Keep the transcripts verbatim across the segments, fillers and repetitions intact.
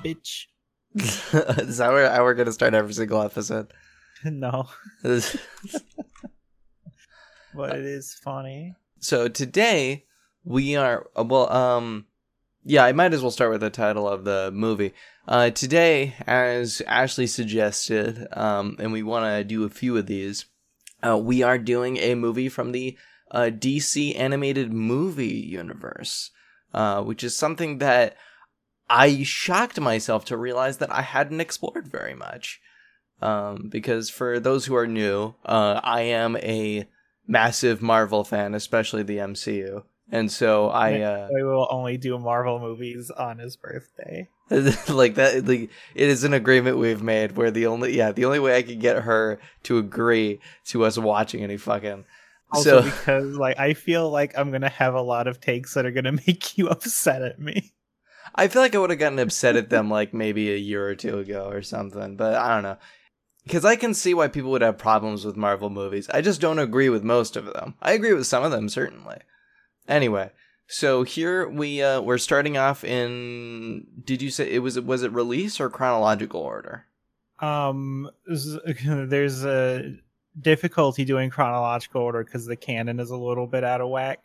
bitch. Is that where we're gonna start every single episode? No. But it is funny. So today we are well um yeah, I might as well start with the title of the movie. Uh today, as Ashley suggested, um and we want to do a few of these, uh we are doing a movie from the uh D C animated movie universe, uh which is something that I shocked myself to realize that I hadn't explored very much. Um because for those who are new, uh I am a massive Marvel fan, especially the M C U, and so I uh we will only do Marvel movies on his birthday. like that like it is an agreement we've made where the only yeah the only way I could get her to agree to us watching any fucking also so because like I feel like I'm gonna have a lot of takes that are gonna make you upset at me. I feel like I would have gotten upset at them like maybe a year or two ago or something, but I don't know. Because I can see why people would have problems with Marvel movies. I just don't agree with most of them. I agree with some of them, certainly. Anyway, so here we, uh, we're starting off in... Did you say it was was it release or chronological order? Um, there's a difficulty doing chronological order because the canon is a little bit out of whack.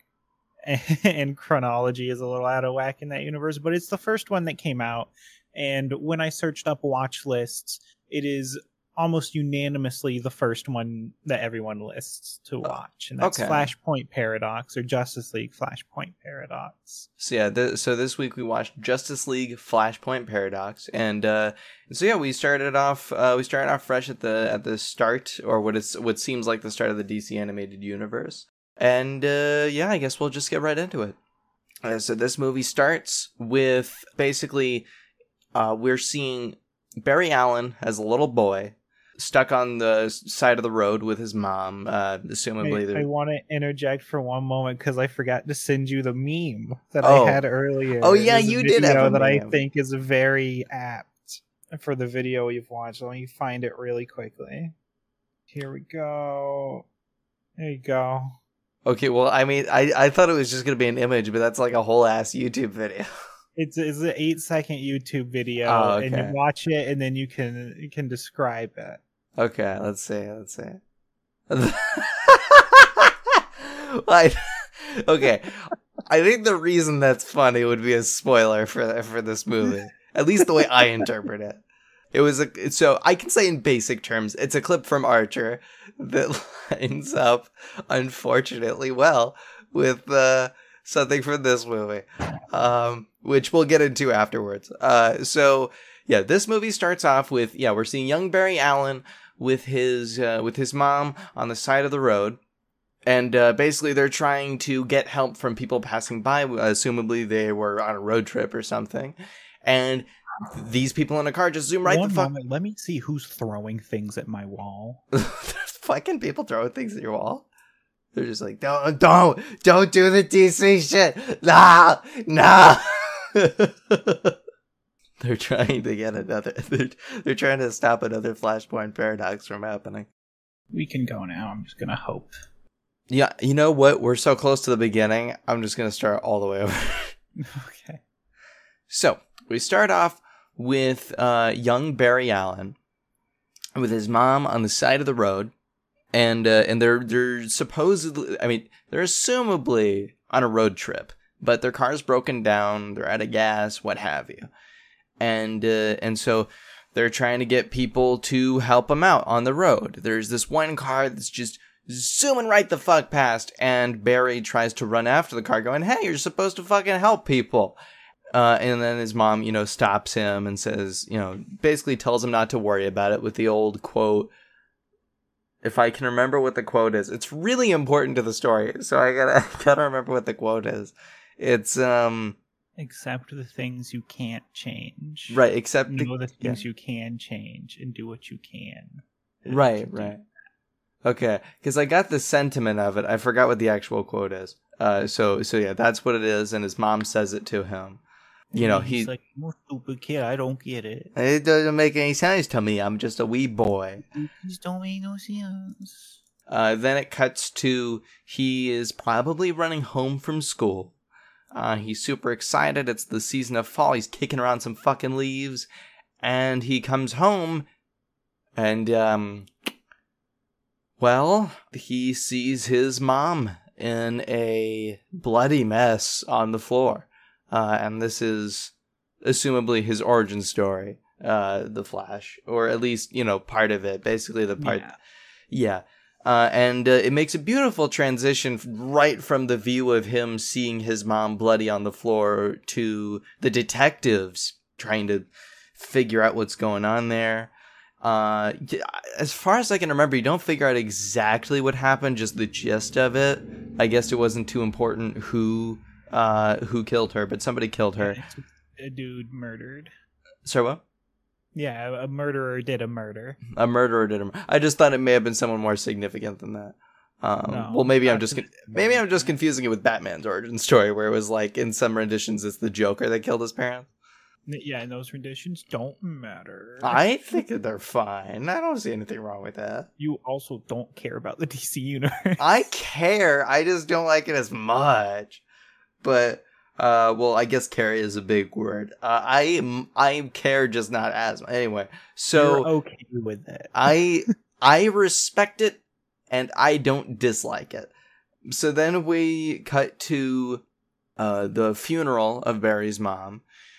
And chronology is a little out of whack in that universe. But it's the first one that came out. And when I searched up watch lists, it is almost unanimously the first one that everyone lists to watch, and that's okay. Flashpoint Paradox, or Justice League Flashpoint Paradox. So yeah, th- so this week we watched Justice League Flashpoint Paradox, and uh, so yeah, we started off uh, we started off fresh at the at the start, or what is what seems like the start of the D C animated universe, and uh, yeah, I guess we'll just get right into it. Uh, so this movie starts with basically uh, we're seeing Barry Allen as a little boy, stuck on the side of the road with his mom, uh, assumably. I, I want to interject for one moment because I forgot to send you the meme that oh. I had earlier. Oh yeah, you did have a that meme. I think is very apt for the video you've watched. Let me find it really quickly. Here we go. There you go. Okay, well, I mean, I, I thought it was just going to be an image, but that's like a whole ass YouTube video. It's it's an eight second YouTube video, oh, okay. and you watch it, and then you can you can describe it. Okay, let's see, let's see. I, okay, I think the reason that's funny would be a spoiler for for this movie, at least the way I interpret it. It was a so I can say in basic terms, it's a clip from Archer that lines up, unfortunately, well with uh, something from this movie, um, which we'll get into afterwards. Uh, so yeah, this movie starts off with yeah, we're seeing young Barry Allen with his uh, with his mom on the side of the road, and uh, basically they're trying to get help from people passing by. Assumably they were on a road trip or something, and these people in a car just zoom right One the fuck. Moment, let me see who's throwing things at my wall. There's fucking people throwing things at your wall. They're just like, don't, don't, don't do the D C shit. Nah, nah. They're trying to get another, they're, they're trying to stop another Flashpoint Paradox from happening. We can go now. I'm just going to hope. Yeah, you know what? We're so close to the beginning. I'm just going to start all the way over. Okay. So, we start off with uh, young Barry Allen with his mom on the side of the road. And uh, and they're they're supposedly, I mean, they're assumably on a road trip, but their car's broken down, they're out of gas, what have you. And uh, and so they're trying to get people to help them out on the road. There's this one car that's just zooming right the fuck past, and Barry tries to run after the car going, hey, you're supposed to fucking help people. Uh, and then his mom, you know, stops him and says, you know, basically tells him not to worry about it with the old quote. If I can remember what the quote is, it's really important to the story, so I gotta I gotta remember what the quote is. It's um. Accept the things you can't change. Right, accept know the, the things yeah. you can change and do what you can. Right, right. Okay, because I got the sentiment of it. I forgot what the actual quote is. Uh, so so yeah, that's what it is, and his mom says it to him. You know, he's he, like, "I'm a stupid kid. I don't get it. It doesn't make any sense to me. I'm just a wee boy." These don't make no sense. Uh, then it cuts to he is probably running home from school. Uh, he's super excited. It's the season of fall. He's kicking around some fucking leaves. And he comes home and, um, well, he sees his mom in a bloody mess on the floor. Uh, and this is assumably his origin story, uh, The Flash. Or at least, you know, part of it. Basically the part... Yeah. Yeah. Uh, and uh, it makes a beautiful transition right from the view of him seeing his mom bloody on the floor to the detectives trying to figure out what's going on there. Uh, as far as I can remember, you don't figure out exactly what happened, just the gist of it. I guess it wasn't too important who uh, who killed her, but somebody killed her. A dude murdered. Sorry, what? Yeah, a murderer did a murder. A murderer did a murder. I just thought it may have been someone more significant than that. Um, No, well, maybe I'm not just to- con- maybe I'm just confusing it with Batman's origin story, where it was like in some renditions it's the Joker that killed his parents. Yeah, and those renditions don't matter. I think that they're fine. I don't see anything wrong with that. You also don't care about the D C universe. I care. I just don't like it as much. But uh, well, I guess care is a big word. Uh, I I care, just not as much. Anyway, so You're okay with it. I I respect it, and I don't dislike it. So then we cut to uh, the funeral of Barry's mom,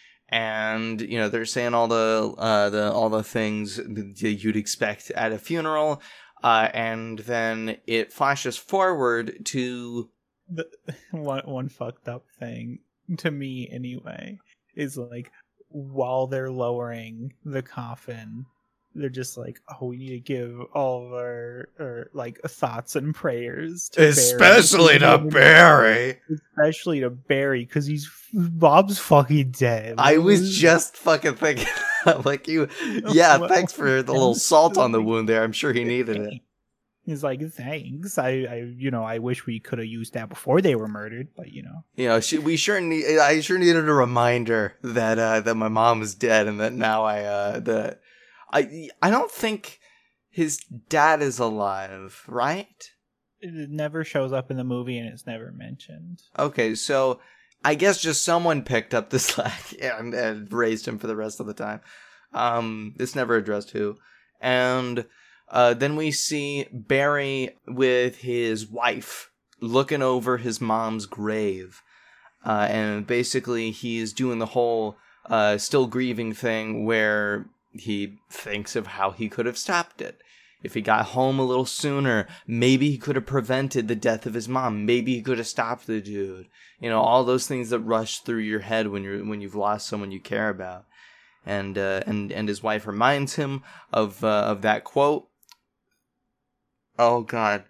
and you know they're saying all the uh, the all the things that you'd expect at a funeral, uh, and then it flashes forward to The, one one fucked up thing to me anyway is like while they're lowering the coffin, they're just like, oh, we need to give all of our, our like thoughts and prayers to especially Barry. to Barry. especially to Barry because he's Bob's fucking dead. I was just fucking thinking, like you, yeah. Well, Thanks for the little salt on the wound there. I'm sure he needed it. He's like, thanks. I, I, you know, I wish we could have used that before they were murdered, but you know, You know, she, we sure need. I sure needed a reminder that uh, that my mom is dead, and that now I uh, that I I don't think his dad is alive, right? it never shows up in the movie and it's never mentioned. Okay, so I guess just someone picked up the slack and, and raised him for the rest of the time. Um, it's never addressed who, and. Uh, then we see Barry with his wife looking over his mom's grave. Uh, and basically he's doing the whole uh, still grieving thing where he thinks of how he could have stopped it. If he got home a little sooner, maybe he could have prevented the death of his mom. Maybe he could have stopped the dude. You know, all those things that rush through your head when you're when you've lost someone you care about. And uh, and and his wife reminds him of uh, of that quote. Oh God.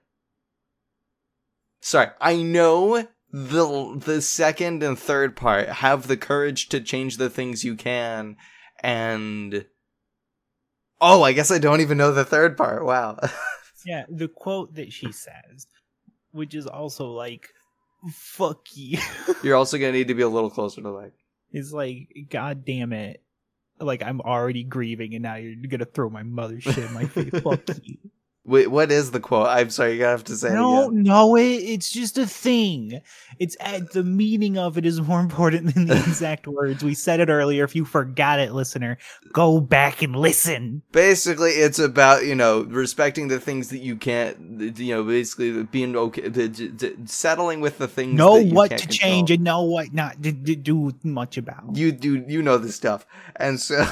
Sorry, I know the the second and third part have the courage to change the things you can, and oh, I guess I don't even know the third part. Wow. Yeah, the quote that she says, which is also like, "Fuck you." You're also gonna need to be a little closer to like. It's like, God damn it! Like I'm already grieving, and now you're gonna throw my mother's shit in my face. Fuck you. Wait, what is the quote? I'm sorry, you gotta have to say I it don't again. know it. It's just a thing. It's at the meaning of it is more important than the exact words. We said it earlier. If you forgot it, listener, go back and listen. Basically, it's about, you know, respecting the things that you can't, you know, basically being okay, the, the, settling with the things Know that you what can't to control. change and know what not to, to do much about. You do, you know this stuff. And so,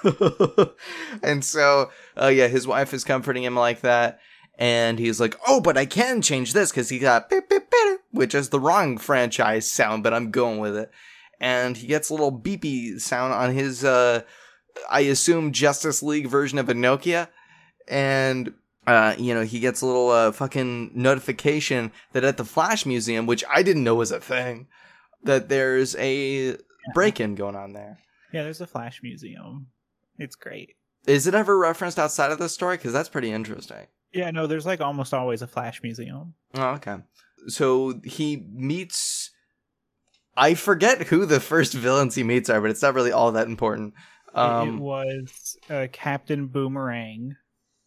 and so, uh, yeah, his wife is comforting him like that. And he's like, oh, but I can change this because he got, beep, beep, beep, which is the wrong franchise sound, but I'm going with it. And he gets a little beepy sound on his, uh, I assume, Justice League version of a Nokia. And, uh, you know, he gets a little uh, fucking notification that at the Flash Museum, which I didn't know was a thing, that there's a break-in going on there. Yeah, there's a Flash Museum. It's great. Is it ever referenced outside of the story? Because that's pretty interesting. Yeah, no, there's like almost always a Flash Museum. Oh, okay. So he meets... I forget who the first villains he meets are, but it's not really all that important. it Um, was uh, Captain Boomerang,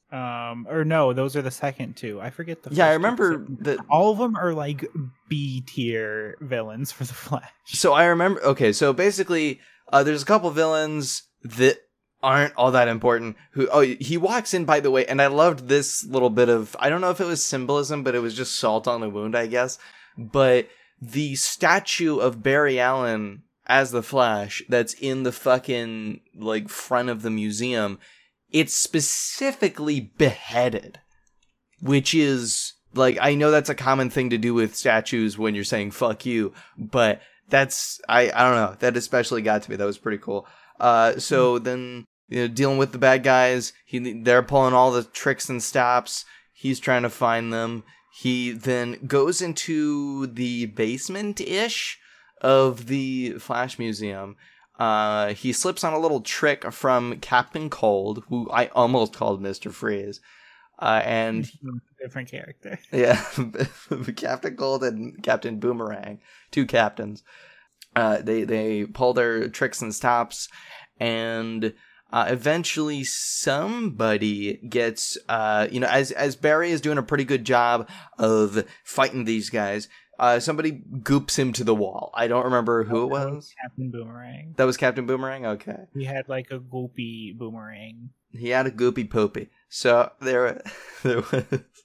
Um, or no, those are the second two. I forget the. Yeah, I first remember two. that. All of them are like B tier villains for the Flash. So I remember. Okay, so basically, uh, there's a couple villains that aren't all that important. Who? Oh, he walks in, by the way, and I loved this little bit of. I don't know if it was symbolism, but it was just salt on the wound, I guess. But the statue of Barry Allen as the Flash that's in the fucking like front of the museum, it's specifically beheaded, which is like, I know that's a common thing to do with statues when you're saying fuck you, but that's I I don't know, that especially got to me. That was pretty cool. Uh so then, you know, dealing with the bad guys, he they're pulling all the tricks and stops. He's trying to find them. He then goes into the basement-ish of the Flash Museum. Uh, he slips on a little trick from Captain Cold, who I almost called Mister Freeze. Uh, and different character. Yeah, Captain Cold and Captain Boomerang, two captains. Uh, they they pull their tricks and stops, and uh, eventually somebody gets, uh, you know, as as Barry is doing a pretty good job of fighting these guys. Uh, somebody goops him to the wall. I don't remember who it was. Captain Boomerang. That was Captain Boomerang? Okay. He had like a goopy boomerang. He had a goopy poopy. So there, there was.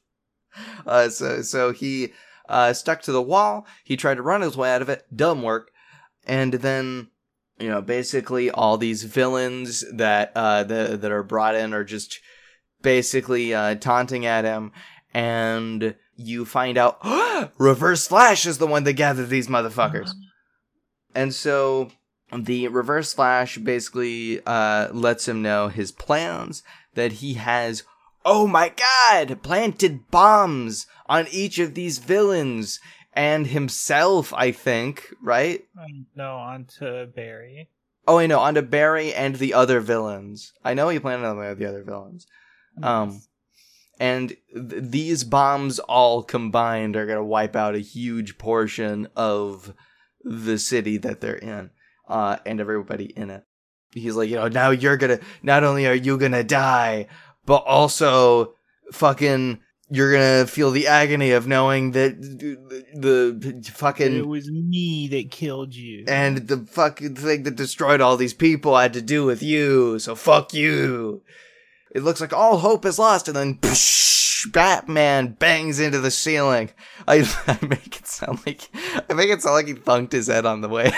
Uh, so so he uh, stuck to the wall. He tried to run his way out of it. Dumb work. And then, you know, basically all these villains that uh, the, that are brought in are just basically uh, taunting at him. And you find out Reverse Flash is the one that gathered these motherfuckers. And so the Reverse Flash basically uh, lets him know his plans, that he has, oh my god, planted bombs on each of these villains and himself, I think, right? Um, no, onto Barry. Oh, I know, onto Barry and the other villains. I know he planted on the other villains. Yes. Um. And th- these bombs all combined are going to wipe out a huge portion of the city that they're in, uh, and everybody in it. He's like, you know, now you're going to, not only are you going to die, but also fucking, you're going to feel the agony of knowing that the, the fucking... It was me that killed you. And the fucking thing that destroyed all these people had to do with you, so fuck you. It looks like all hope is lost, and then psh, Batman bangs into the ceiling. I, I make it sound like I make it sound like he thunked his head on the way.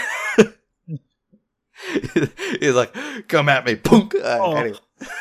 He's like, "Come at me, punk!" Uh, oh. Anyway,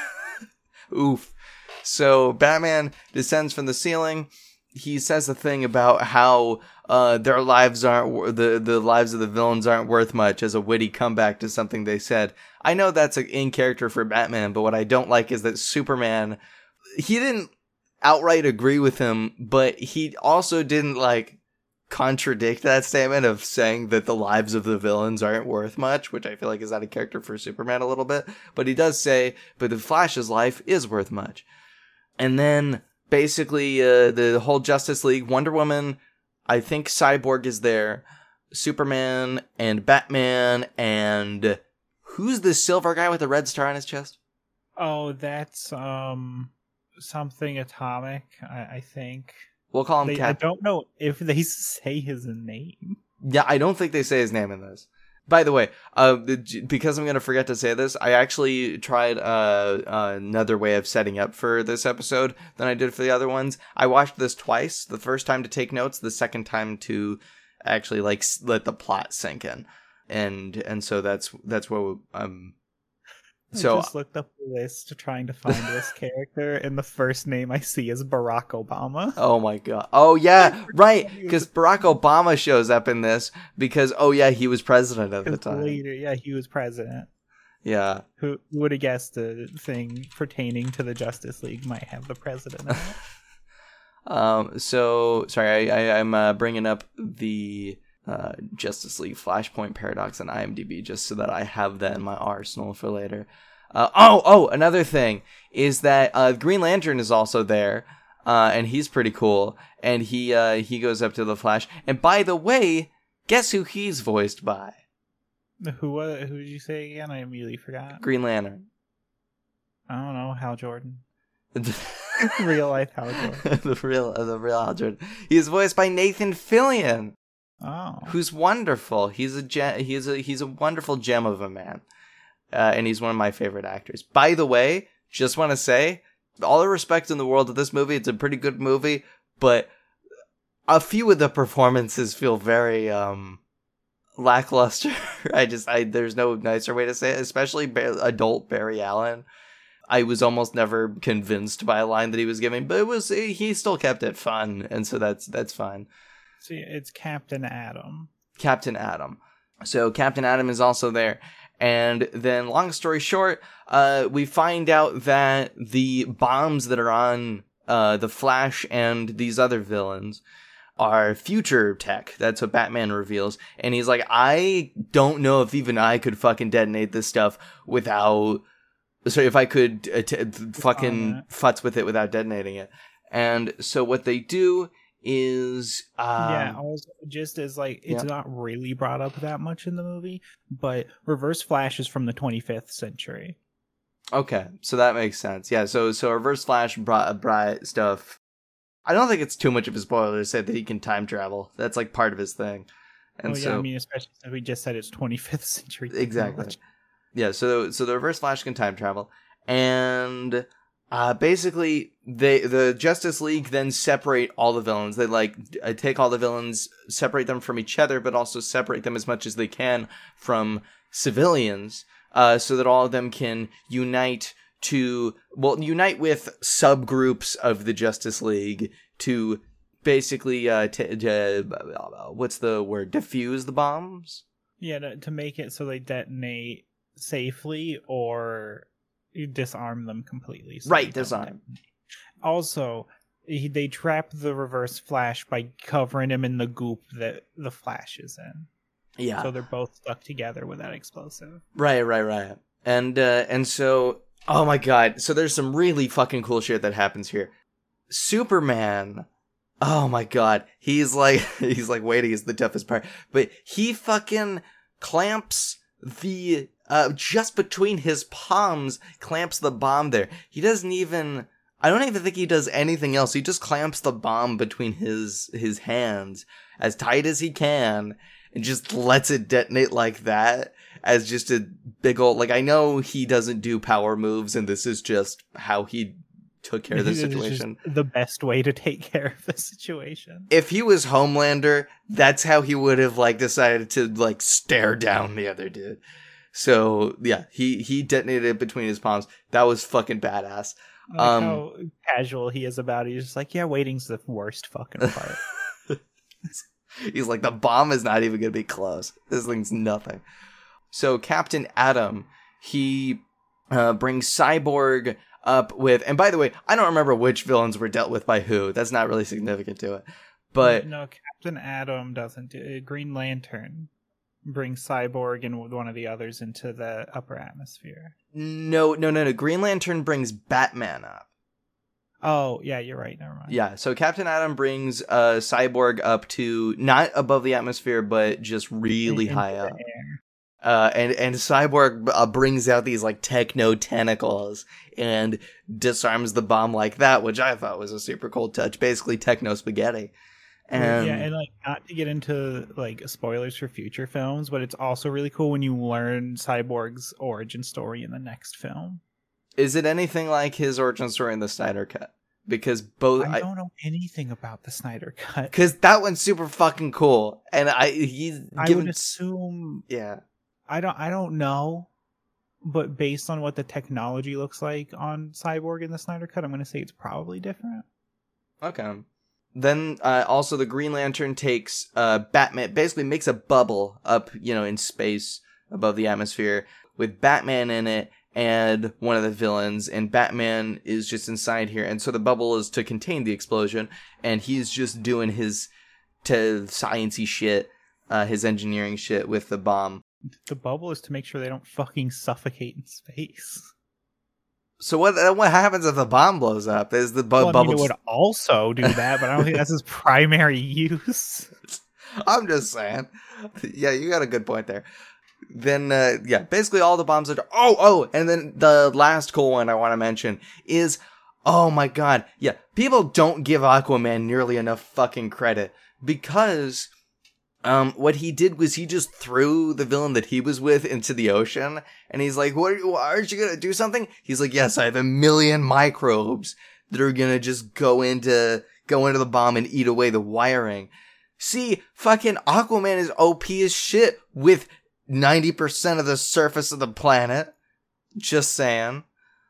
oof. So Batman descends from the ceiling. He says a thing about how uh, their lives aren't the the lives of the villains aren't worth much, as a witty comeback to something they said. I know that's a, in character for Batman, but what I don't like is that Superman, he didn't outright agree with him, but he also didn't like contradict that statement of saying that the lives of the villains aren't worth much, which I feel like is out of character for Superman a little bit. But he does say, but the Flash's life is worth much. And then basically uh, the whole Justice League, Wonder Woman, I think Cyborg is there, Superman and Batman, and who's the silver guy with the red star on his chest? Oh, that's um something atomic, I, I think. We'll call him they, Cap. I don't know if they say his name. Yeah, I don't think they say his name in this. By the way, uh, because I'm going to forget to say this, I actually tried uh, uh, another way of setting up for this episode than I did for the other ones. I watched this twice. The first time to take notes, the second time to actually like let the plot sink in. And and so that's that's what um so I just looked up the list trying to find this character, and the first name I see is Barack Obama. Oh my god. Oh yeah, right, because Barack Obama shows up in this because oh yeah, he was president at the time. Later, yeah, he was president. Yeah. Who would have guessed a thing pertaining to the Justice League might have the president in it? um so sorry, I, I I'm uh, bringing up the Uh, Justice League Flashpoint Paradox on IMDb just so that I have that in my arsenal for later. Uh, oh, oh, another thing is that uh, Green Lantern is also there, uh, and he's pretty cool. And he uh, he goes up to the Flash. And by the way, guess who he's voiced by? Who uh, who did you say again? I immediately forgot. Green Lantern. I don't know. Hal Jordan. Real life Hal Jordan. the real, the real Hal Jordan. He's voiced by Nathan Fillion, Oh, who's wonderful. He's a gem, he's a he's a wonderful gem of a man, uh, and he's one of my favorite actors. By the way, just want to say, all the respect in the world of this movie. It's a pretty good movie, but a few of the performances feel very um, lackluster. I just, I there's no nicer way to say it. Especially ba- adult Barry Allen. I was almost never convinced by a line that he was giving, but it was he still kept it fun, and so that's that's fine. see, it's Captain Atom. Captain Atom. So Captain Atom is also there. And then, long story short, uh, we find out that the bombs that are on uh, the Flash and these other villains are future tech. That's what Batman reveals. And he's like, I don't know if even I could fucking detonate this stuff without... So if I could uh, t- fucking futz with it without detonating it. And so what they do is... Um, yeah, also, just as like it's yeah. not really brought up that much in the movie, but Reverse Flash is from the twenty-fifth century. Okay, so that makes sense. Yeah, so so Reverse Flash brought, brought stuff. I don't think it's too much of a spoiler to say that he can time travel. That's like part of his thing. And oh yeah, so, I mean, especially since we just said it's twenty-fifth century. exactly. technology. Yeah, so so the Reverse Flash can time travel, and uh, basically they the Justice League then separate all the villains. They like uh, take all the villains, separate them from each other, but also separate them as much as they can from civilians, uh, so that all of them can unite to well unite with subgroups of the Justice League to basically uh, t- t- what's the word? Defuse the bombs. Yeah, to, to make it so they detonate safely or disarm them completely. So Right, they don't disarm. detonate. Also, he, they trap the Reverse Flash by covering him in the goop that the Flash is in. Yeah. So they're both stuck together with that explosive. Right, right, right. And uh, and so, oh my god, so there's some really fucking cool shit that happens here. Superman, oh my god, he's like, he's like waiting is the toughest part, but he fucking clamps the, uh, just between his palms, clamps the bomb there. He doesn't even, I don't even think he does anything else. He just clamps the bomb between his, his hands as tight as he can and just lets it detonate like that as just a big old, like, I know he doesn't do power moves and this is just how he took care of the It's just situation. the best way to take care of the situation. If he was Homelander, that's how he would have like decided to like stare down the other dude. So yeah, he he detonated it between his palms. That was fucking badass. I like um, how casual he is about it. He's just like, yeah, waiting's the worst fucking part. He's like, the bomb is not even gonna be close. This thing's nothing. So Captain Atom, he uh, brings Cyborg up with, and by the way, I don't remember which villains were dealt with by who. That's not really significant to it. But no, Captain Atom doesn't do it. Green Lantern brings Cyborg and one of the others into the upper atmosphere. no, no, no, no. Green Lantern brings Batman up. Oh, yeah, you're right. Never mind. Yeah, so Captain Atom brings uh, Cyborg up to not above the atmosphere, but just really Into high the up. air. Uh, and, and Cyborg uh, brings out these like techno tentacles and disarms the bomb like that, which I thought was a super cool touch. Basically, techno spaghetti. And yeah, and like not to get into like spoilers for future films, but it's also really cool when you learn Cyborg's origin story in the next film. is it anything like his origin story in the Snyder Cut? Because both I don't know anything about the Snyder Cut. because that one's super fucking cool, and I he's I given, would assume yeah. I don't I don't know, but based on what the technology looks like on Cyborg in the Snyder Cut, I'm going to say it's probably different. Okay. Then uh, also the Green Lantern takes uh, Batman, basically makes a bubble up, you know, in space above the atmosphere with Batman in it and one of the villains, and Batman is just inside here. And so the bubble is to contain the explosion, and he's just doing his to sciencey shit, uh, his engineering shit with the bomb. The bubble is to make sure they don't fucking suffocate in space. So what what happens if the bomb blows up? Is the bu- Well, I bubble? mean, it would also do that, but I don't think that's his primary use. I'm just saying. Yeah, you got a good point there. Then, uh, yeah, basically all the bombs are... Oh, oh, and then the last cool one I want to mention is Oh my god. Yeah, people don't give Aquaman nearly enough fucking credit because um what he did was he just threw the villain that he was with into the ocean, and he's like, "What are you, aren't you going to do something?" He's like, "Yes, I have a million microbes that are going to just go into go into the bomb and eat away the wiring." See, fucking Aquaman is O P as shit with ninety percent of the surface of the planet. Just saying.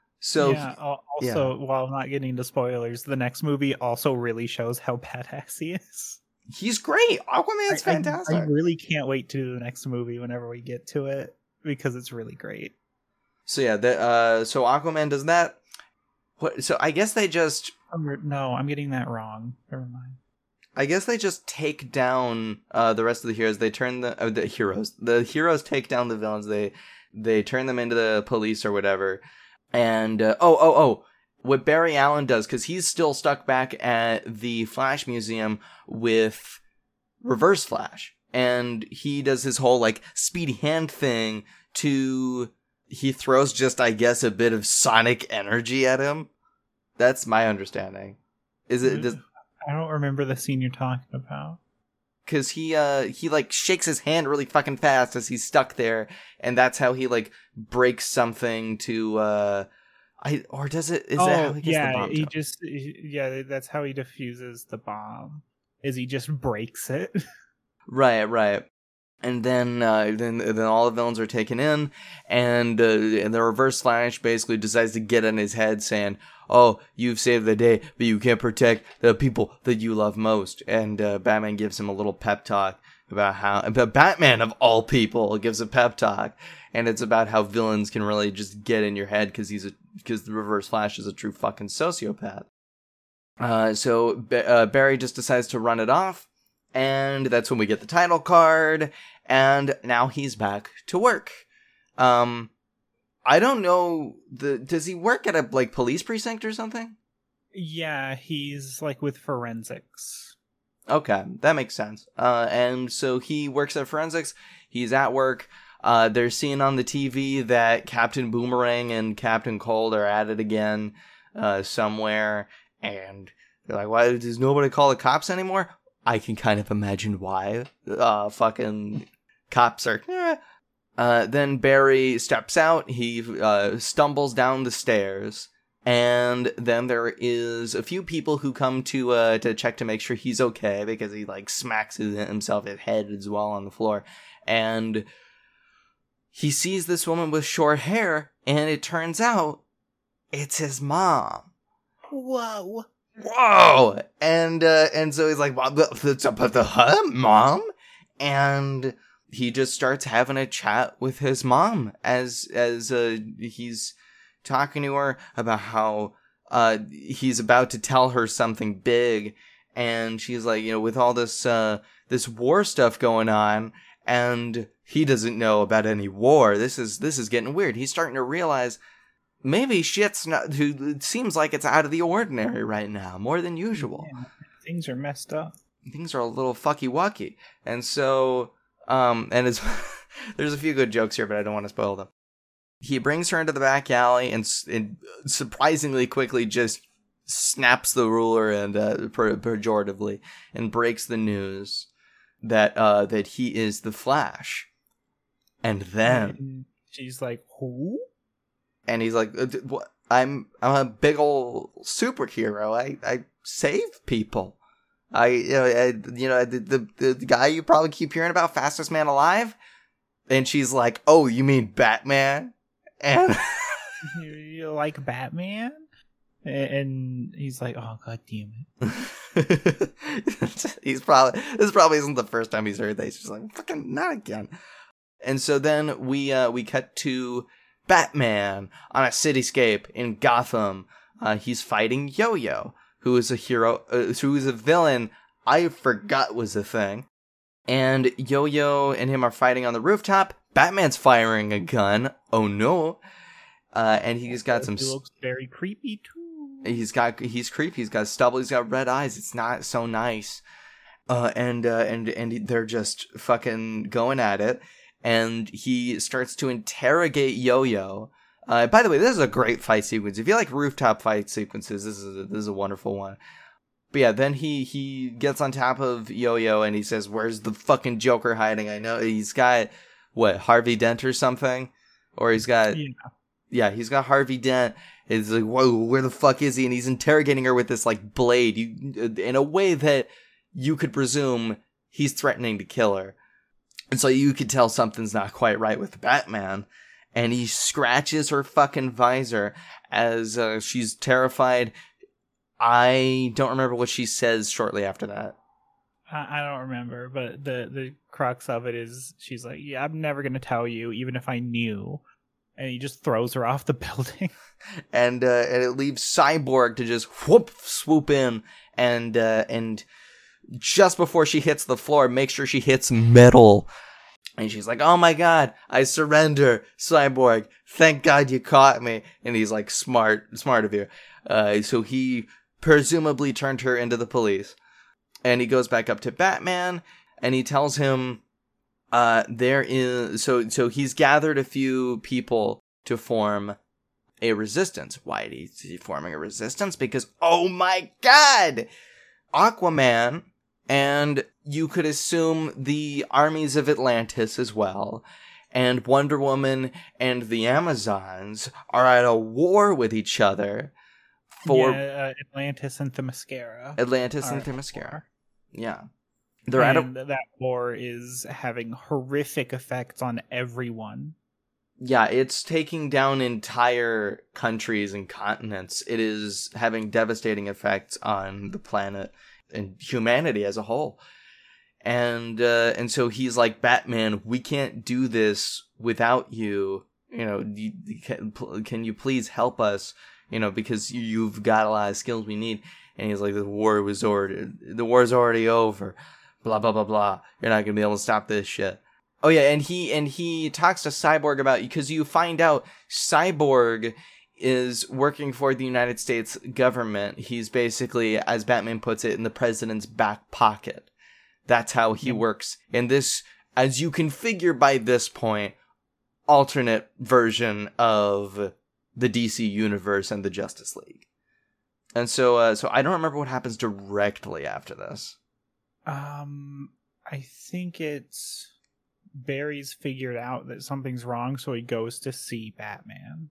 So yeah. Also, yeah. while not getting into spoilers, the next movie also really shows how badass he is. He's great. Aquaman's I, I, fantastic. I really can't wait to do the next movie whenever we get to it because it's really great. So yeah, the, uh, so Aquaman does that. What? So I guess they just. Um, no, I'm getting that wrong. Never mind. I guess they just take down uh, the rest of the heroes. They turn the uh, the heroes. The heroes take down the villains. They they turn them into the police or whatever. And, uh, oh, oh, oh, what Barry Allen does, because he's still stuck back at the Flash Museum with Reverse Flash. And he does his whole, like, speedy hand thing to, he throws just, I guess, a bit of sonic energy at him. That's my understanding. Is it, does, I don't remember the scene you're talking about. Cause he, uh, he like shakes his hand really fucking fast as he's stuck there, and that's how he like breaks something to, uh, I, or does it, is oh, that how he gets yeah, the bomb? he to? just, yeah, that's how he diffuses the bomb, is he just breaks it. Right, right. And then, uh, then, then all the villains are taken in, and, uh, and the Reverse Flash basically decides to get in his head saying, "Oh, you've saved the day, but you can't protect the people that you love most." And, uh, Batman gives him a little pep talk about how, but Batman of all people gives a pep talk, and it's about how villains can really just get in your head because he's a, because the Reverse Flash is a true fucking sociopath. Uh, so, uh, Barry just decides to run it off, and that's when we get the title card. And now he's back to work. Um, I don't know. The does he work at a like police precinct or something? Yeah, he's like with forensics. Okay, that makes sense. Uh, and so he works at forensics. He's at work. Uh, they're seeing on the T V that Captain Boomerang and Captain Cold are at it again, uh, somewhere. And they're like, "Why does nobody call the cops anymore?" I can kind of imagine why. Uh, fucking cops are. Eh. Uh, then Barry steps out. He uh, stumbles down the stairs, and then there is a few people who come to uh, to check to make sure he's okay because he like smacks his, himself his head as well on the floor, and he sees this woman with short hair, and it turns out it's his mom. Whoa. Whoa! And uh, and so he's like, "What the huh, mom?" And he just starts having a chat with his mom as as uh, he's talking to her about how uh, he's about to tell her something big, and she's like, you know, with all this uh, this war stuff going on, and he doesn't know about any war. This is this is getting weird. He's starting to realize. Maybe shit's not. It seems like it's out of the ordinary right now, more than usual. Yeah, things are messed up. Things are a little fucky wucky, and so, um, and it's there's a few good jokes here, but I don't want to spoil them. He brings her into the back alley and, and surprisingly quickly just snaps the ruler and uh, per- pejoratively and breaks the news that uh that he is the Flash, and then And she's like, "Who?" And he's like, "What? I'm I'm a big old superhero. I, I save people. I you know I, you know the, the the guy you probably keep hearing about, fastest man alive." And she's like, "Oh, you mean Batman?" And You like Batman? And he's like, "Oh, god damn it." He's probably this probably isn't the first time he's heard that. He's just like, "Fucking not again." And so then we uh, we cut to Batman on a cityscape in Gotham. Uh, he's fighting Yo-Yo, who is a hero, uh, who is a villain I forgot was a thing. And Yo-Yo and him are fighting on the rooftop. Batman's firing a gun. Oh no! Uh, and he's got some. He looks very creepy too. He's got he's creepy. He's got stubble. He's got red eyes. It's not so nice. Uh, and uh, and and they're just fucking going at it. And he starts to interrogate Yo-Yo Uh, by the way, this is a great fight sequence. If you like rooftop fight sequences, this is a, this is a wonderful one. But yeah, then he, he gets on top of Yo-Yo and he says, "Where's the fucking Joker hiding? I know he's got, what, Harvey Dent or something? Or he's got, yeah, yeah he's got Harvey Dent. It's like, whoa, where the fuck is he?" And he's interrogating her with this, like, blade, you, in a way that you could presume he's threatening to kill her. And so you could tell something's not quite right with Batman. And he scratches her fucking visor as uh, she's terrified. I don't remember what she says shortly after that. I, I don't remember, but the, the crux of it is she's like, "Yeah, I'm never going to tell you, even if I knew." And he just throws her off the building. and uh, and it leaves Cyborg to just whoop, swoop in and uh, and just before she hits the floor, make sure she hits metal. And she's like, "Oh my god, I surrender, Cyborg. Thank God you caught me." And he's like, smart, smart of you. Uh, so he presumably turned her into the police. And he goes back up to Batman, and he tells him, uh, there is, so, so he's gathered a few people to form a resistance. Why is he forming a resistance? Because, oh my god, Aquaman, and you could assume the armies of Atlantis as well, and Wonder Woman and the Amazons are at a war with each other. For yeah, uh, Atlantis and Themyscira. Atlantis and Themyscira. Yeah. They're and at a... that war is having horrific effects on everyone. Yeah, it's taking down entire countries and continents. It is having devastating effects on the planet and humanity as a whole. And uh, and so he's like, "Batman, we can't do this without you. You know, you, can, can you please help us? You know, because you've got a lot of skills we need." And he's like, "The war was already, the war's already over. Blah blah blah blah. You're not gonna be able to stop this shit." Oh yeah, and he and he talks to Cyborg about, because you find out Cyborg is working for the United States government. He's basically, as Batman puts it, in the president's back pocket. That's how he works in this, as you can figure by this point, alternate version of the D C universe and the Justice League. And so, uh, so I don't remember what happens directly after this. Um, I think it's Barry's figured out that something's wrong, so he goes to see Batman.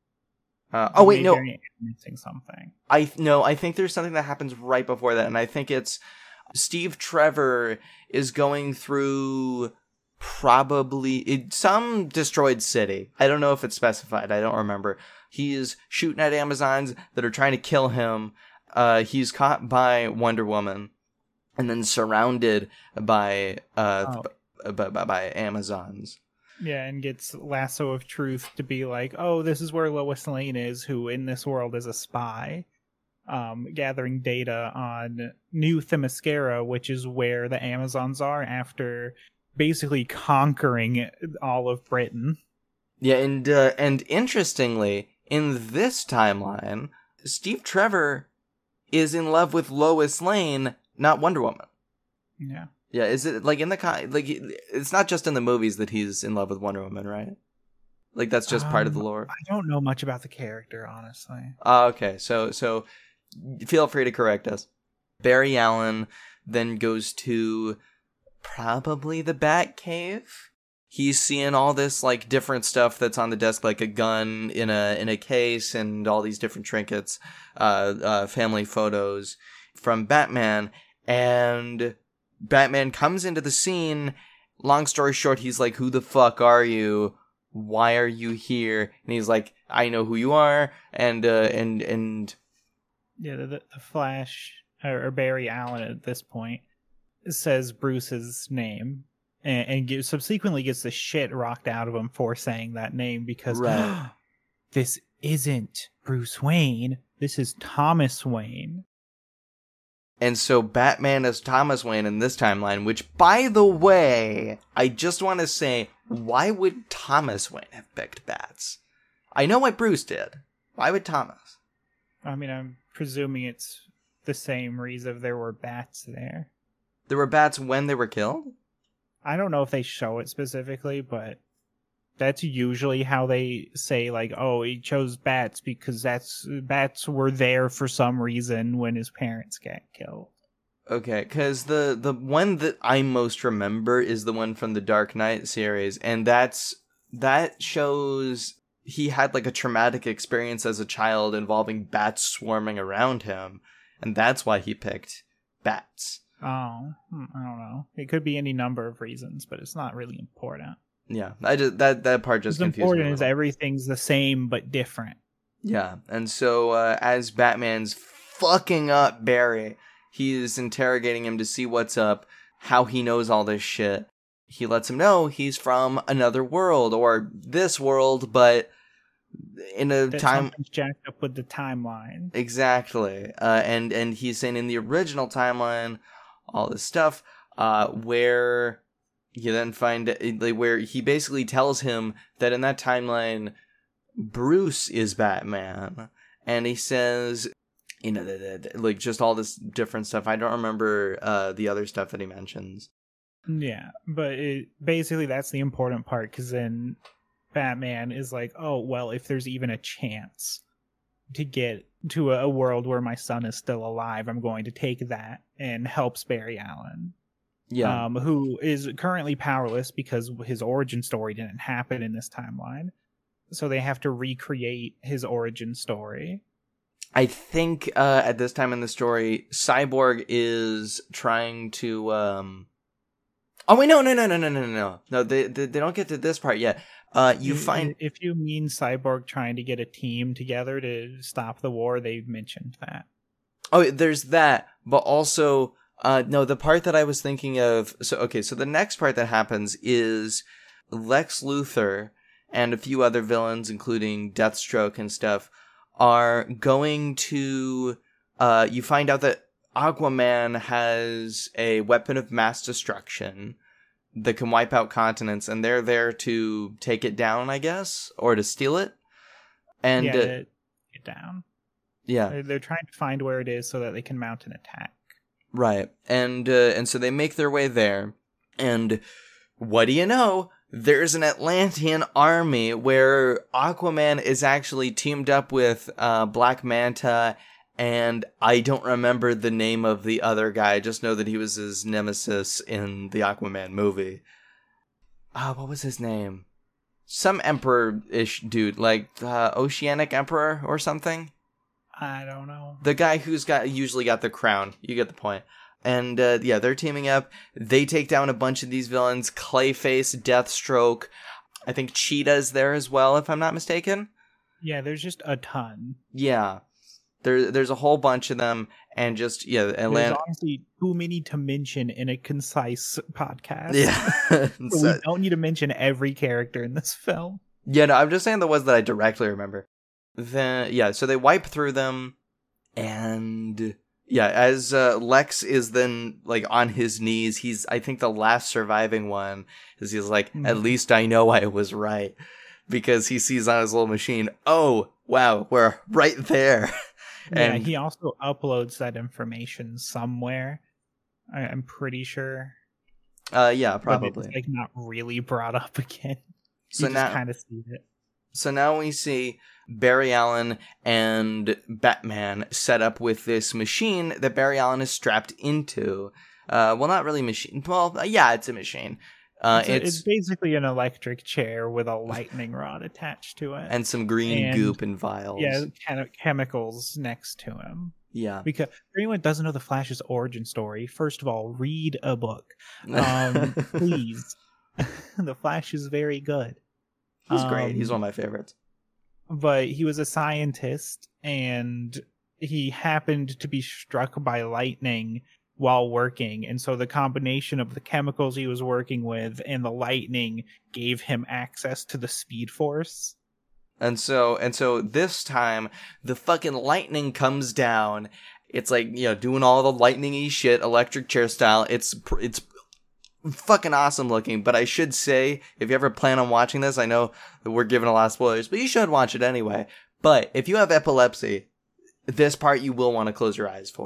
Uh, oh wait, no, I'm missing something. I no, I think there's something that happens right before that, and I think it's Steve Trevor is going through probably it, some destroyed city. I don't know if it's specified. I don't remember. He is shooting at Amazons that are trying to kill him. Uh, he's caught by Wonder Woman, and then surrounded by uh oh. by, by, by Amazons. Yeah, and gets Lasso of Truth to be like, "Oh, this is where Lois Lane is, who in this world is a spy, um, gathering data on New Themyscira, which is where the Amazons are after basically conquering all of Britain." Yeah, and uh, and interestingly, in this timeline, Steve Trevor is in love with Lois Lane, not Wonder Woman. Yeah. Yeah, is it like in the con- like it's not just in the movies that he's in love with Wonder Woman, right? Like that's just um, part of the lore. I don't know much about the character, honestly. Oh, okay. So so feel free to correct us. Barry Allen then goes to probably the Batcave. He's seeing all this like different stuff that's on the desk, like a gun in a in a case and all these different trinkets, uh, uh family photos from Batman, and Batman comes into the scene. Long story short, he's like, "Who the fuck are you? Why are you here?" And he's like, "I know who you are." And uh, and and yeah, the, the Flash or Barry Allen at this point says Bruce's name, and, and gives, subsequently gets the shit rocked out of him for saying that name, because right. This isn't Bruce Wayne. This is Thomas Wayne. And so Batman is Thomas Wayne in this timeline, which, by the way, I just want to say, why would Thomas Wayne have picked bats? I know what Bruce did. Why would Thomas? I mean, I'm presuming it's the same reason there were bats there. There were bats when they were killed? I don't know if they show it specifically, but that's usually how they say, like, oh, he chose bats because that's bats were there for some reason when his parents got killed. Okay, because the, the one that I most remember is the one from the Dark Knight series, and that's that shows he had like a traumatic experience as a child involving bats swarming around him, and that's why he picked bats. Oh, I don't know. It could be any number of reasons, but it's not really important. Yeah, I just that that part just What's confused me. important is everything's the same but different. Yeah, and so uh, as Batman's fucking up Barry, he is interrogating him to see what's up, how he knows all this shit. He lets him know he's from another world, or this world, but in a that time something's jacked up with the timeline. Exactly, uh, and and he's saying in the original timeline, all this stuff, uh, where you then find like, where he basically tells him that in that timeline, Bruce is Batman, and he says, you know, the, the, like just all this different stuff. I don't remember uh, the other stuff that he mentions. Yeah, but it, basically that's the important part, because then Batman is like, oh, well, if there's even a chance to get to a, a world where my son is still alive, I'm going to take that, and helps Barry Allen. Yeah. Um, who is currently powerless because his origin story didn't happen in this timeline. So they have to recreate his origin story. I think uh, at this time in the story, Cyborg is trying to... Um... Oh, wait, no, no, no, no, no, no, no. No, they, they, they don't get to this part yet. Uh, you if, find... If you mean Cyborg trying to get a team together to stop the war, they've mentioned that. Oh, there's that, but also... Uh, no, the part that I was thinking of... So, okay, so the next part that happens is Lex Luthor and a few other villains, including Deathstroke and stuff, are going to... Uh, you find out that Aquaman has a weapon of mass destruction that can wipe out continents, and they're there to take it down, I guess? Or to steal it? And yeah, uh, to get down. Yeah. They're, they're trying to find where it is so that they can mount an attack. Right. And uh, and so they make their way there. And what do you know? There's an Atlantean army where Aquaman is actually teamed up with uh, Black Manta, and I don't remember the name of the other guy. I just know that he was his nemesis in the Aquaman movie. Ah, uh, what was his name? Some emperor-ish dude, like uh, Oceanic Emperor or something. I don't know. The guy who's got usually got the crown. You get the point. And uh, yeah, they're teaming up. They take down a bunch of these villains. Clayface, Deathstroke. I think Cheetah's there as well, if I'm not mistaken. Yeah, there's just a ton. Yeah. There, there's a whole bunch of them. And just, yeah. Atlanta- there's honestly too many to mention in a concise podcast. Yeah. So we don't need to mention every character in this film. Yeah, no, I'm just saying the ones that I directly remember. Then yeah, so they wipe through them, and yeah, as uh, Lex is then like on his knees, he's I think the last surviving one, is he's like, mm. At least I know I was right, because he sees on his little machine, oh wow, we're right there. And yeah, he also uploads that information somewhere. I, I'm pretty sure. Uh, yeah, probably. It's, like not really brought up again. So you now, just kind of see it. So now we see Barry Allen and Batman set up with this machine that Barry Allen is strapped into. Uh, well, not really machine. Well, yeah, it's a machine. Uh, it's, a, it's, it's basically an electric chair with a lightning rod attached to it. And some green and, goop and vials. Yeah, chem- chemicals next to him. Yeah. Because for anyone who doesn't know the Flash's origin story, first of all, read a book. Um, please. The Flash is very good. He's great. Um, He's one of my favorites. But he was a scientist, and he happened to be struck by lightning while working. And so the combination of the chemicals he was working with and the lightning gave him access to the Speed Force. And so, and so this time, the fucking lightning comes down. It's like, you know, doing all the lightning-y shit, electric chair style. It's, it's, fucking awesome looking, but I should say, if you ever plan on watching this, I know that we're giving a lot of spoilers, but you should watch it anyway. But if you have epilepsy, this part you will want to close your eyes for.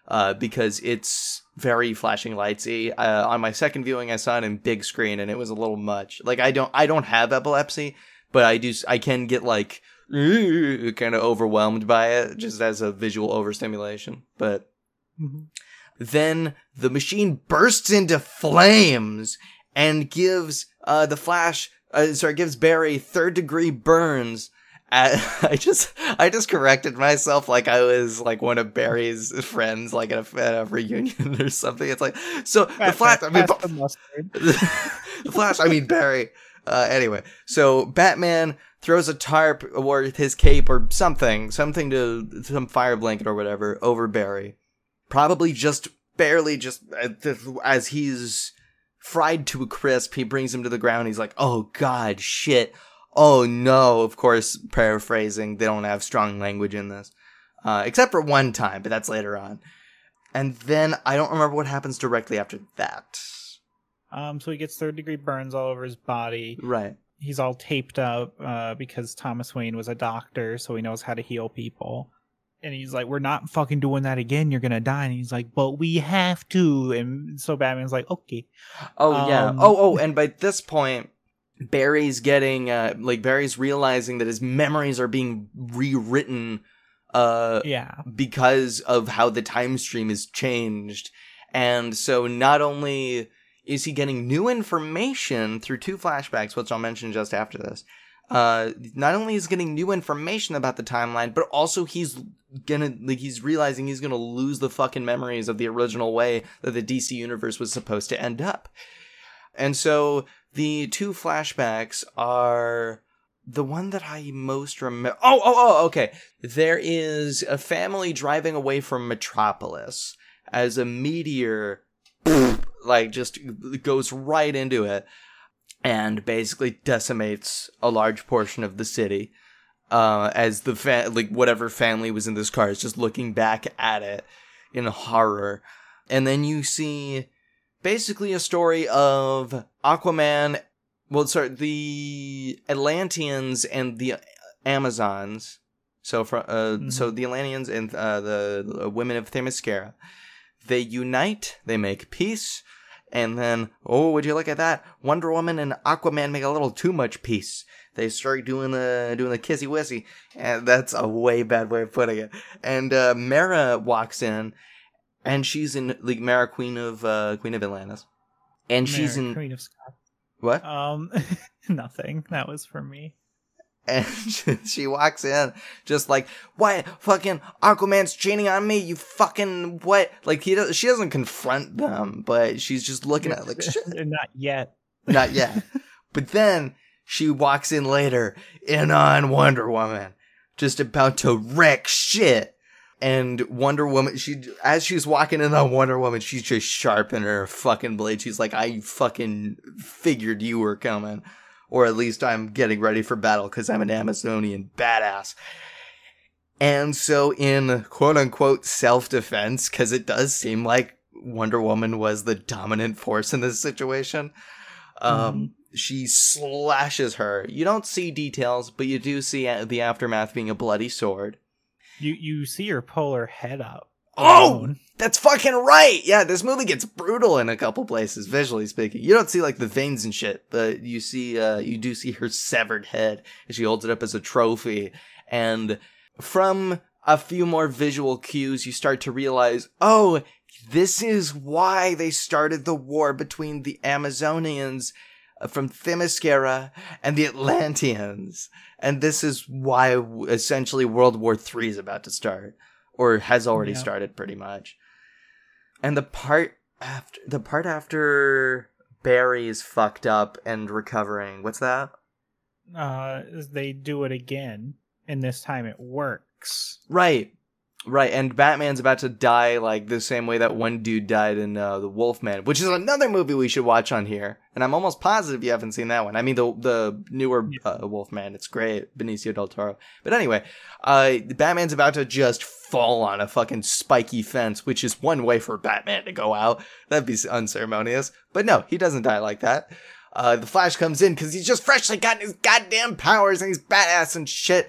uh, because it's very flashing lightsy. Uh, on my second viewing, I saw it in big screen, and it was a little much. Like I don't, I don't have epilepsy, but I do, I can get like kind of overwhelmed by it just as a visual overstimulation. But Mm-hmm. then the machine bursts into flames and gives uh, the Flash, uh, sorry, gives Barry third degree burns. At, I just, I just corrected myself like I was like one of Barry's friends, like at a, at a reunion or something. It's like, so the Flash, I mean, the Flash, I mean Barry. Uh, anyway, so Batman throws a tarp or his cape or something, something to some fire blanket or whatever over Barry. Probably just barely just as he's fried to a crisp, he brings him to the ground. He's like, oh God, shit. Oh no. Of course, paraphrasing, they don't have strong language in this. Uh, except for one time, but that's later on. And then I don't remember what happens directly after that. Um, so he gets third degree burns all over his body. Right. He's all taped up uh, because Thomas Wayne was a doctor, so he knows how to heal people. And he's like, we're not fucking doing that again. You're going to die. And he's like, but we have to. And so Batman's like, okay. Oh, um, yeah. Oh, oh. And by this point, Barry's getting, uh, like, Barry's realizing that his memories are being rewritten uh, yeah. because of how the time stream is changed. And so not only is he getting new information through two flashbacks, which I'll mention just after this, Uh, not only is he getting new information about the timeline, but also he's gonna, like, he's realizing he's gonna lose the fucking memories of the original way that the D C universe was supposed to end up. And so the two flashbacks are the one that I most remember. Oh, oh, oh, okay. There is a family driving away from Metropolis as a meteor, like, just goes right into it. And basically decimates a large portion of the city, uh, as the fa- like whatever family was in this car is just looking back at it in horror. And then you see basically a story of Aquaman, well, sorry, the Atlanteans and the Amazons. So, for, uh, mm-hmm. so the Atlanteans and uh, the, the women of Themyscira, they unite, they make peace. And then, oh, would you look at that? Wonder Woman and Aquaman make a little too much peace. They start doing the doing the kissy wissy, and that's a way bad way of putting it. And uh, Mara walks in, and she's in like Mara, Queen of uh, Queen of Atlantis, and Mara, she's in Queen of Scots. What? Um, nothing. That was for me. And she walks in just like, what? Fucking Aquaman's cheating on me, you fucking what? Like, he does, she doesn't confront them, but she's just looking at it like, shit. Not yet. Not yet. But then she walks in later in on Wonder Woman, just about to wreck shit. And Wonder Woman, she as she's walking in on Wonder Woman, she's just sharpening her fucking blade. She's like, I fucking figured you were coming. Or at least I'm getting ready for battle because I'm an Amazonian badass. And so in quote-unquote self-defense, because it does seem like Wonder Woman was the dominant force in this situation, um, mm-hmm. she slashes her. You don't see details, but you do see the aftermath being a bloody sword. You you see her pull her head up. Oh! Alone. That's fucking right. Yeah, this movie gets brutal in a couple places, visually speaking. You don't see like the veins and shit, but you see, uh, you do see her severed head as she holds it up as a trophy. And from a few more visual cues, you start to realize, oh, this is why they started the war between the Amazonians from Themyscira and the Atlanteans. And this is why essentially World War Three is about to start, or has already yeah. started pretty much. And the part after the part after Barry is fucked up and recovering, what's that? Uh, they do it again, and this time it works. Right, right. And Batman's about to die like the same way that one dude died in uh, the Wolfman, which is another movie we should watch on here. And I'm almost positive you haven't seen that one. I mean, the the newer uh, Wolfman, it's great, Benicio del Toro. But anyway, uh, Batman's about to just fall on a fucking spiky fence, which is one way for Batman to go out. That'd be unceremonious. But no, he doesn't die like that. Uh, the Flash comes in because he's just freshly gotten his goddamn powers and he's badass and shit.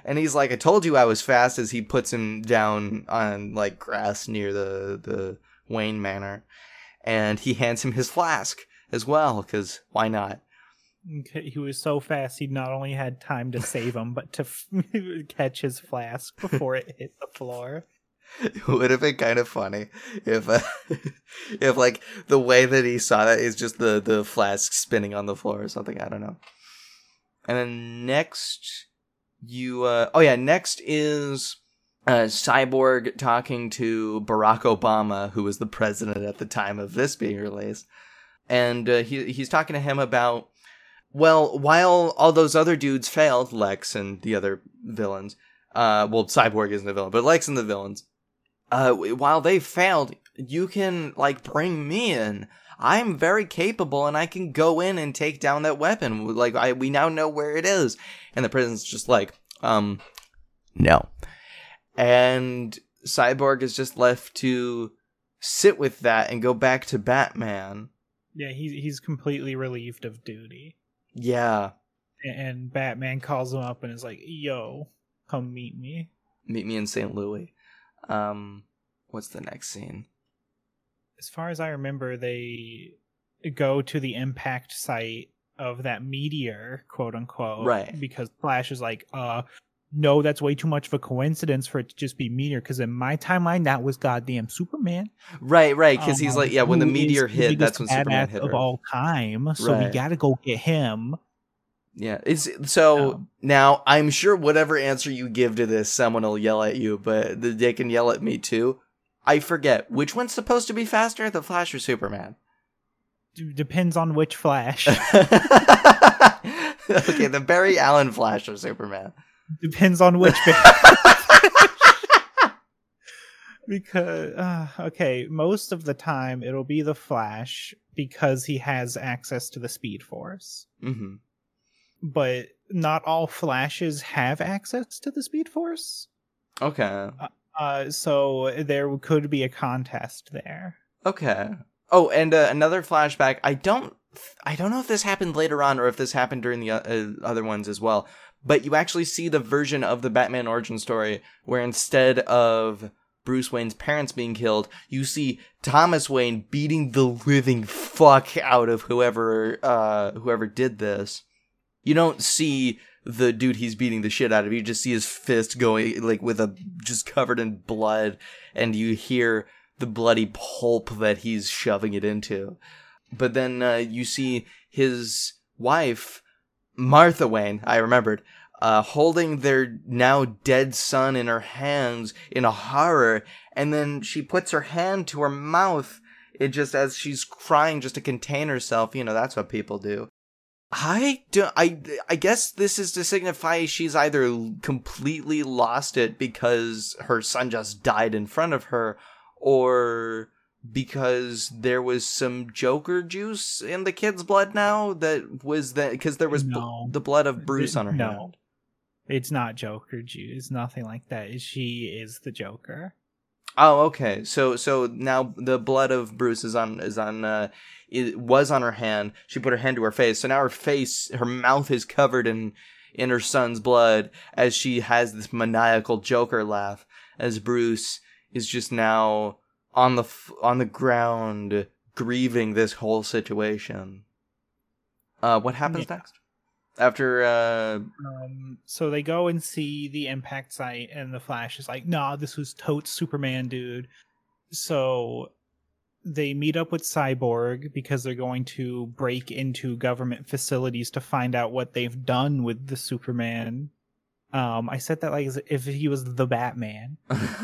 And he's like, I told you I was fast, as he puts him down on, like, grass near the, the Wayne Manor. And he hands him his flask as well, because why not? Okay, he was so fast, he not only had time to save him, but to f- catch his flask before it hit the floor. It would have been kind of funny if, uh, if like, the way that he saw that is just the, the flask spinning on the floor or something. I don't know. And then next, you, uh, oh yeah, next is uh, Cyborg talking to Barack Obama, who was the president at the time of this being released. And uh, he he's talking to him about, well, while all those other dudes failed, Lex and the other villains, uh, well, Cyborg isn't a villain, but Lex and the villains, uh, while they failed, you can, like, bring me in. I'm very capable, and I can go in and take down that weapon. Like, I, we now know where it is. And the president's just like, um, no. And Cyborg is just left to sit with that and go back to Batman. Yeah, he's he's completely relieved of duty. Yeah. And Batman calls him up and is like, yo, come meet me. Meet me in Saint Louis. Um, what's the next scene? As far as I remember, they go to the impact site of that meteor, quote unquote. Right. Because Flash is like, uh, no, that's way too much of a coincidence for it to just be meteor. Because in my timeline, that was goddamn Superman. Right, right. Because um, he's like, yeah, when the who meteor is the hit, that's when biggest Superman badass hit of her. all time. So Right. we got to go get him. Yeah, it's so Um, now I'm sure whatever answer you give to this, someone will yell at you, but they can yell at me too. I forget which one's supposed to be faster, the Flash or Superman. D- depends on which Flash. Okay, the Barry Allen Flash or Superman. Depends on which. Because uh, okay, most of the time it'll be the Flash because he has access to the Speed Force. Mm-hmm. But not all Flashes have access to the Speed Force. Okay. Uh, uh, so there could be a contest there. Okay. Oh, and uh, another flashback. I don't, I don't know if this happened later on or if this happened during the uh, other ones as well. But you actually see the version of the Batman origin story where instead of Bruce Wayne's parents being killed, you see Thomas Wayne beating the living fuck out of whoever, uh, whoever did this. You don't see the dude he's beating the shit out of. You just see his fist going, like, with a, just covered in blood, and you hear the bloody pulp that he's shoving it into. But then, uh, you see his wife, Martha Wayne, I remembered, uh, holding their now dead son in her hands in a horror, and then she puts her hand to her mouth, it just, as she's crying just to contain herself. You know, that's what people do. I do, I, I guess this is to signify she's either completely lost it because her son just died in front of her, or because there was some Joker juice in the kid's blood now that was that, because there was no. bl- the blood of Bruce on her no. hand. It's not Joker juice, nothing like that. She is the Joker. Oh, okay. So, so now the blood of Bruce is on, is on, uh, it was on her hand. She put her hand to her face. So now her face, her mouth is covered in, in her son's blood as she has this maniacal Joker laugh as Bruce is just now on the, on the ground grieving this whole situation. Uh, what happens yeah. next? After, uh... Um, so they go and see the impact site, and the Flash is like, nah, this was totes Superman, dude. So they meet up with Cyborg because they're going to break into government facilities to find out what they've done with the Superman. Um, I said that like as if he was the Batman.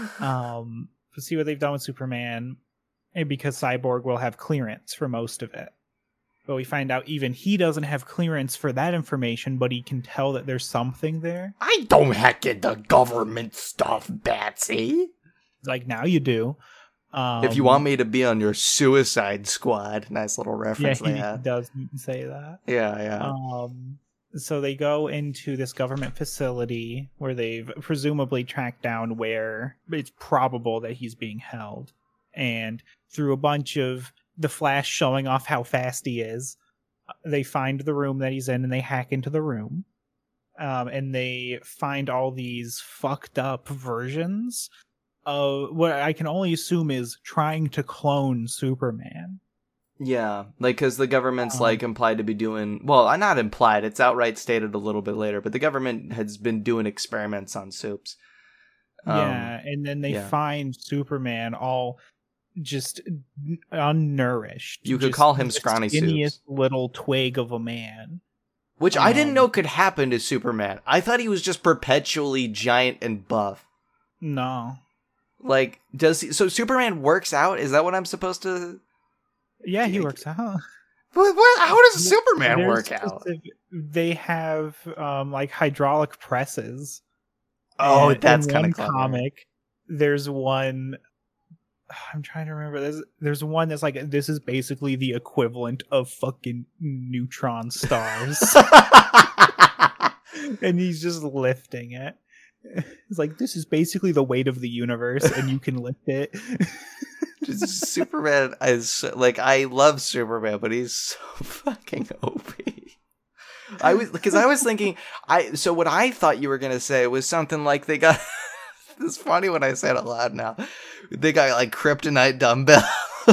um, to see what they've done with Superman, and because Cyborg will have clearance for most of it. But we find out even he doesn't have clearance for that information, but he can tell that there's something there. I don't hack into government stuff, Batsy. Like, now you do. Um, If you want me to be on your Suicide Squad. Nice little reference yeah, they he had. does say that. Yeah, yeah. Um, so they go into this government facility where they've presumably tracked down where it's probable that he's being held. And through a bunch of the Flash showing off how fast he is, they find the room that he's in and they hack into the room. um, and they find all these fucked up versions of what I can only assume is trying to clone Superman. Yeah, like, because the government's, Um, like, implied to be doing... Well, uh, not implied, it's outright stated a little bit later, but the government has been doing experiments on Supes. Um, yeah, and then they yeah. find Superman all just n- unnourished. You could just call him the Scrawny skinniest Supes. little twig of a man. Which I didn't um, know could happen to Superman. I thought he was just perpetually giant and buff. No. Like, does he... So Superman works out? Is that what I'm supposed to... Yeah, he works out. What, what, how does Superman There's work out? specific- They have um, like hydraulic presses. Oh, And that's in kind one of clever. comic. There's one. I'm trying to remember. There's there's one that's like this is basically the equivalent of fucking neutron stars, and he's just lifting it. It's like this is basically the weight of the universe, and you can lift it. Just Superman is like, I love Superman, but he's so fucking O P. I was because I was thinking I so what I thought you were gonna say was something like they got. It's funny when I say it out loud now. They got like kryptonite dumbbells,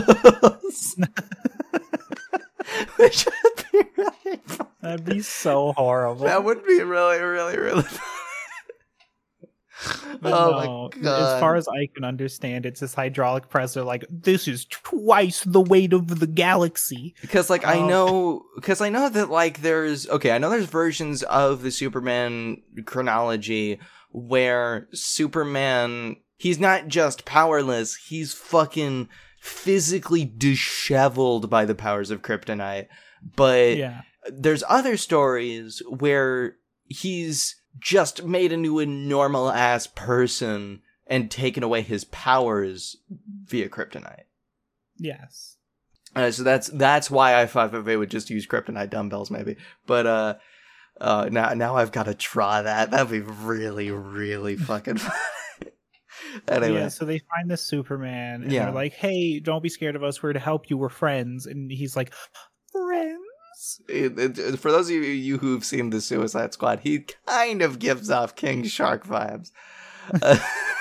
which would be really funny. That'd be so horrible. That would be really, really, really funny. But Oh no, my god! as far as I can understand, it's this hydraulic press. They're like, this is twice the weight of the galaxy. Because like I Um, know, because I know that like there's okay, I know there's versions of the Superman chronology where Superman, he's not just powerless, he's fucking physically disheveled by the powers of kryptonite. But Yeah. there's other stories where he's just made into a normal ass person and taken away his powers via kryptonite. Yes. Uh, so that's that's why I thought that they would just use kryptonite dumbbells, maybe. But uh, uh, now now I've got to try that. That'd be really, really fucking fun. Anyway, Yeah, so they find this Superman, and Yeah. they're like, hey, don't be scared of us. We're to help you. We're friends. And he's like, friends? it, it, for those of you who've seen the Suicide Squad, he kind of gives off King Shark vibes. Uh,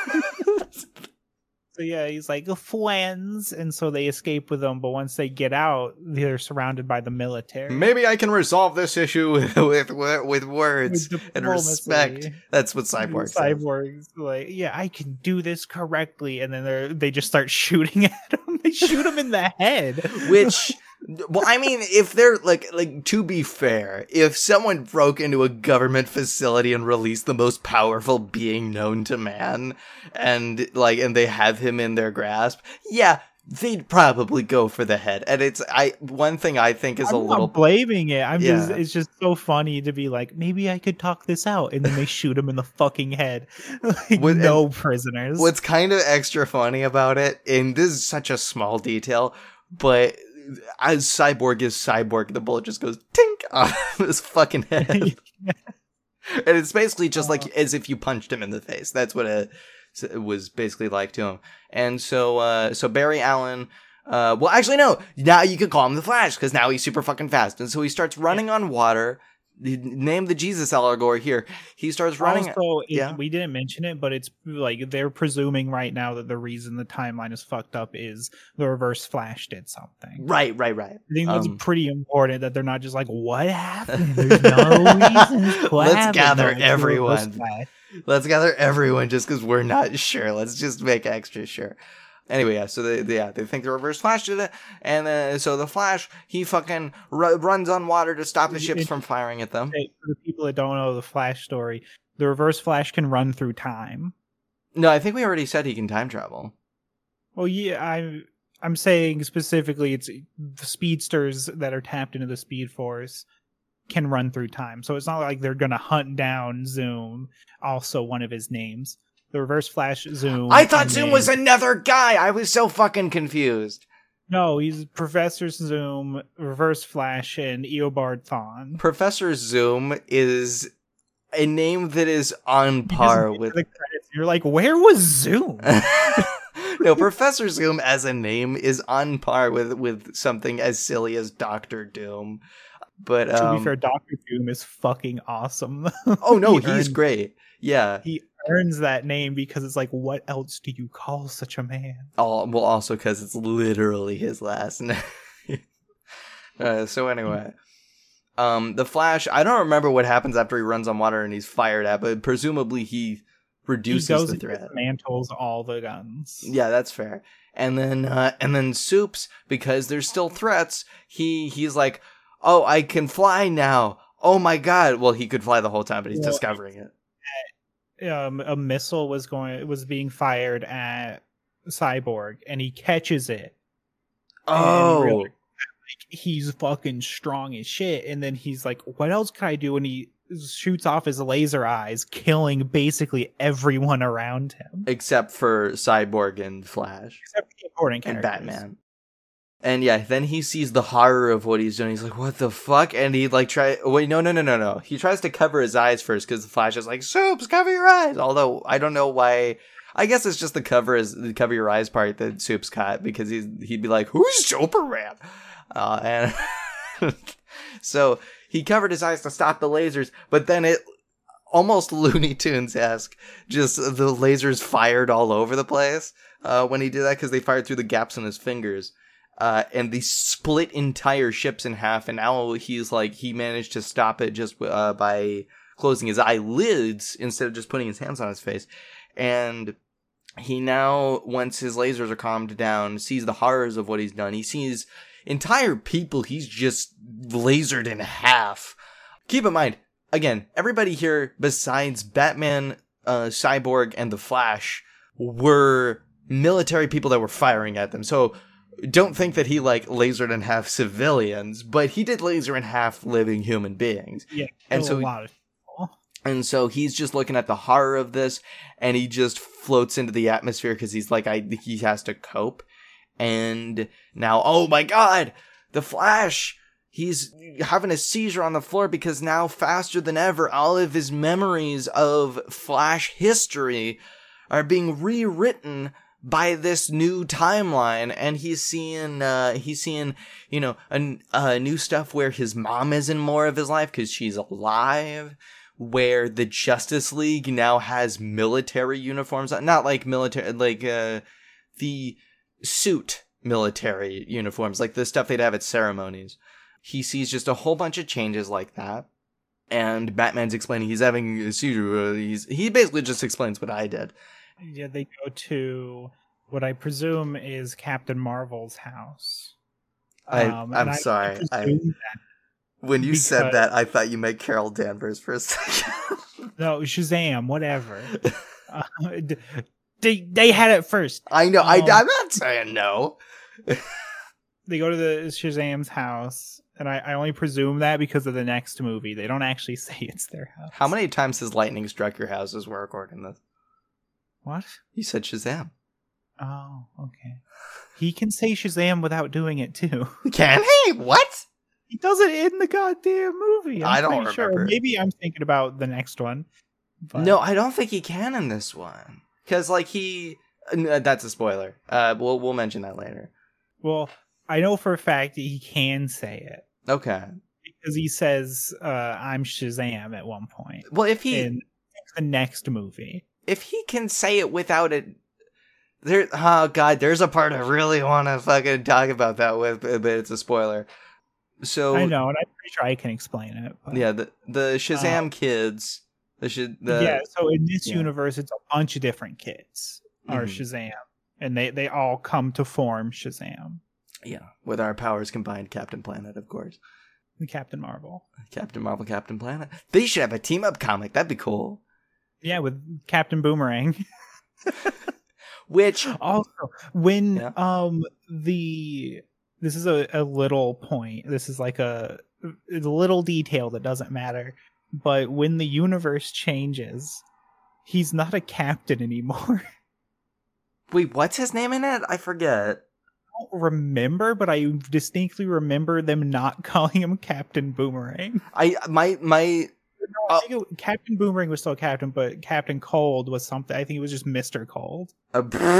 So yeah, he's like, friends. And so they escape with him. But once they get out, they're surrounded by the military. maybe I can resolve this issue with with, with words With and diplomacy. respect. That's what Cyborg says. Cyborg's like, yeah, I can do this correctly, and then they they just start shooting at him. They shoot him in the head. Which, well, I mean, if they're like, like to be fair, if someone broke into a government facility and released the most powerful being known to man, and like, and they have him in their grasp, yeah, they'd probably go for the head. And it's I one thing I think is I'm a little not blaming it. I'm just Yeah. it's just so funny to be like, maybe I could talk this out, and then they shoot him in the fucking head. Like, What- no prisoners. What's kind of extra funny about it, and this is such a small detail, but as Cyborg is Cyborg, the bullet just goes tink off his fucking head. And it's basically just like as if you punched him in the face. That's what it, it was basically like to him. And so, uh, so Barry Allen, uh, well, actually, no, now you could call him the Flash because now he's super fucking fast. And so he starts running on water. Name the Jesus allegory here. He starts running. Also, it, yeah. we didn't mention it, but it's like they're presuming right now that the reason the timeline is fucked up is the Reverse Flash did something. Right, right, right. I think that's Um, pretty important that they're not just like, what happened? There's no reason. What Let's happened? gather No, it's the everyone. Reverse Flash. Let's gather everyone just because we're not sure. Let's just make extra sure. Anyway, yeah, so they, they yeah they think the Reverse Flash did it, and then so the Flash he fucking ru- runs on water to stop the ships from firing at them. Hey, for the people that don't know the Flash story, the Reverse Flash can run through time. No, I think we already said he can time travel. Well, yeah, I'm I'm saying specifically, it's the speedsters that are tapped into the Speed Force can run through time. So it's not like they're gonna hunt down Zoom, also one of his names. The Reverse Flash Zoom. I thought and Zoom then- was another guy. I was so fucking confused. No, he's Professor Zoom, Reverse Flash, and Eobard Thawne. Professor Zoom is a name that is on He par doesn't get with. to the credits. You're like, where was Zoom? No, Professor Zoom as a name is on par with with something as silly as Doctor Doom. But To um, be fair, Doctor Doom is fucking awesome. oh no, he he's earns, great. Yeah. He earns that name because it's like, what else do you call such a man? Oh, well, also because it's literally his last name. uh, so anyway, um, the Flash. I don't remember what happens after he runs on water and he's fired at, but presumably he reduces he goes the and threat. dismantles all the guns. Yeah, that's fair. And then, uh, and then Soups, because there's still threats. He he's like, oh, I can fly now. Oh my god. Well, he could fly the whole time, but he's Well, discovering it. Um, a missile was going was being fired at Cyborg, and he catches it. Oh, And he realizes, like, he's fucking strong as shit. And then he's like, "What else can I do?" And he shoots off his laser eyes, killing basically everyone around him, except for Cyborg and Flash, except for the important and characters. Batman. And yeah, then he sees the horror of what he's doing. He's like, "What the fuck?" And he like try. Wait, no, no, no, no, no. He tries to cover his eyes first because the Flash is like, "Soups, cover your eyes." Although I don't know why. I guess it's just the cover is the cover your eyes part that Soups cut because he's he'd be like, "Who's Superman?" Uh, and so he covered his eyes to stop the lasers, but then it almost Looney Tunes esque. Just the lasers fired all over the place uh, when he did that because they fired through the gaps in his fingers. Uh, and they split entire ships in half, and now he's like, he managed to stop it just uh, by closing his eyelids instead of just putting his hands on his face. And he now, once his lasers are calmed down, sees the horrors of what he's done. He sees entire people he's just lasered in half. Keep in mind, again, everybody here besides Batman, uh, Cyborg, and the Flash were military people that were firing at them. So don't think that he like lasered in half civilians, but he did laser in half living human beings. Yeah, and so a lot of people. And so he's just looking at the horror of this, and he just floats into the atmosphere because he's like, I he has to cope. And now, oh my god, the Flash, he's having a seizure on the floor because now, faster than ever, all of his memories of Flash history are being rewritten by this new timeline, and he's seeing, uh, he's seeing, you know, a, uh, new stuff where his mom is in more of his life because she's alive, where the Justice League now has military uniforms, not like military, like, uh, the suit military uniforms, like the stuff they'd have at ceremonies. He sees just a whole bunch of changes like that, and Batman's explaining he's having a seizure. He's, he basically just explains what I did. Yeah, they go to what I presume is Captain Marvel's house. I, Um, I'm and I sorry. I, presume that- when you because- said that, I thought you meant Carol Danvers for a second. no, Shazam, whatever. uh, d- they they had it first. I know. I, Um, I'm not saying no. They go to the Shazam's house, and I, I only presume that because of the next movie. They don't actually say it's their house. How many times has lightning struck your house as we're recording this? What? You said Shazam. Oh, okay. He can say Shazam without doing it too. Can he? What? He does it in the goddamn movie. I'm I don't pretty sure. remember. Maybe I'm thinking about the next one. But... No, I don't think he can in this one. Because, like, he... uh, That's a spoiler. Uh, we'll, we'll mention that later. Well, I know for a fact that he can say it. Okay. Because he says, uh, I'm Shazam at one point. Well, if he... In the next movie. If he can say it without it... There, oh, God, there's a part I really want to fucking talk about that with, but it's a spoiler. So I know, and I'm pretty sure I can explain it. But, yeah, the the Shazam uh, kids, the, sh- the yeah. So in this yeah. universe, it's a bunch of different kids are Mhm. Shazam, and they they all come to form Shazam, yeah, with our powers combined, Captain Planet, of course, the Captain Marvel. Captain Marvel, Captain Planet. They should have a team up comic. That'd be cool. Yeah, with Captain Boomerang. Which Also, when Yeah. um the this is a, a little point. This is like a, a little detail that doesn't matter. But when the universe changes, he's not a captain anymore. wait, what's his name in it? I forget. I don't remember, but I distinctly remember them not calling him Captain Boomerang. I my my. No, I think it, Captain Boomerang was still Captain, but Captain Cold was something. I think it was just Mister Cold. Uh,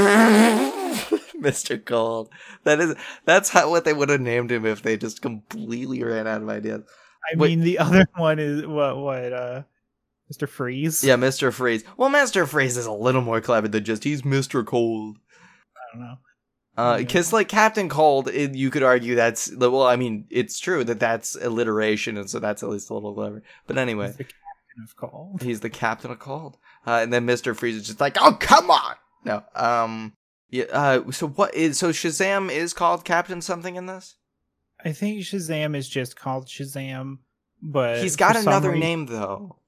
Mister Cold. That is that's how what they would have named him if they just completely ran out of ideas. I Wait. mean, the other one is what? What? Uh, Mister Freeze. Yeah, Mister Freeze. Well, Mister Freeze is a little more clever than just he's Mister Cold. I don't know. Uh, Yeah. because like Captain Cold, it, you could argue that's well, I mean, it's true that that's alliteration, and so that's at least a little clever. But anyway, He's the captain of Cold. he's the captain of Cold, uh, and then Mister Freeze is just like, oh come on, no, um, yeah. Uh, so what is so Shazam is called Captain something in this? I think Shazam is just called Shazam, but He's got for some another reason- name though.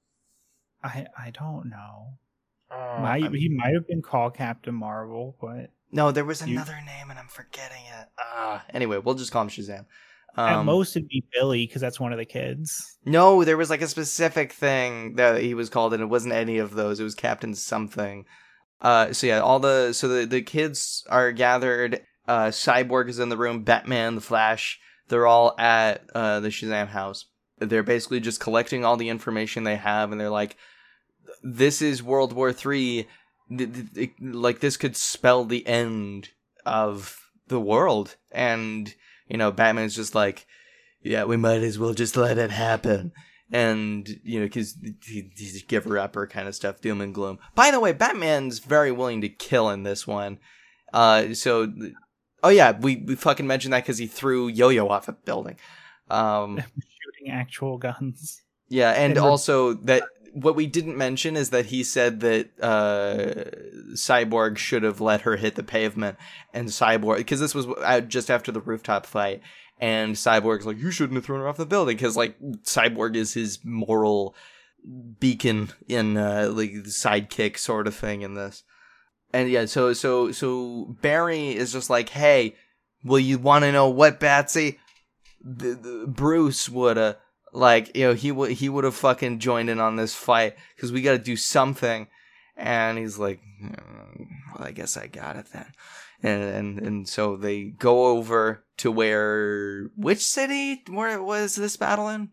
I I don't know. Uh, Might, I'm- he might have been called Captain Marvel, but no, there was You- another name, and I'm forgetting it. Uh, anyway, we'll just call him Shazam. at Um, most it'd be Billy because that's one of the kids. No, there was like a specific thing that he was called, and it wasn't any of those. It was Captain something. Uh, so yeah, all the so the the kids are gathered. Uh, Cyborg is in the room. Batman, the Flash, they're all at uh the Shazam house. They're basically just collecting all the information they have, and they're like, "This is World War Three. Th- th- th- Like this could spell the end of the world." And you know, Batman's just like, yeah, we might as well just let it happen. And, you know, because he, he's a giver-upper kind of stuff, doom and gloom. By the way, Batman's very willing to kill in this one. Uh, so, oh yeah, we, we fucking mentioned that because he threw Yo-Yo off a building. Um, Shooting actual guns. yeah, and And we're- also that what we didn't mention is that he said that uh, Cyborg should have let her hit the pavement, and Cyborg, because this was just after the rooftop fight, and Cyborg's like, you shouldn't have thrown her off the building, because like Cyborg is his moral beacon in uh, like sidekick sort of thing in this. And yeah, so so so Barry is just like, hey, will you want to know what, Batsy? The, the, Bruce woulda. Like, you know, he would he would have fucking joined in on this fight because we got to do something. And he's like, mm, well, I guess I got it then. And, and and so they go over to where, which city? Where was this battle in?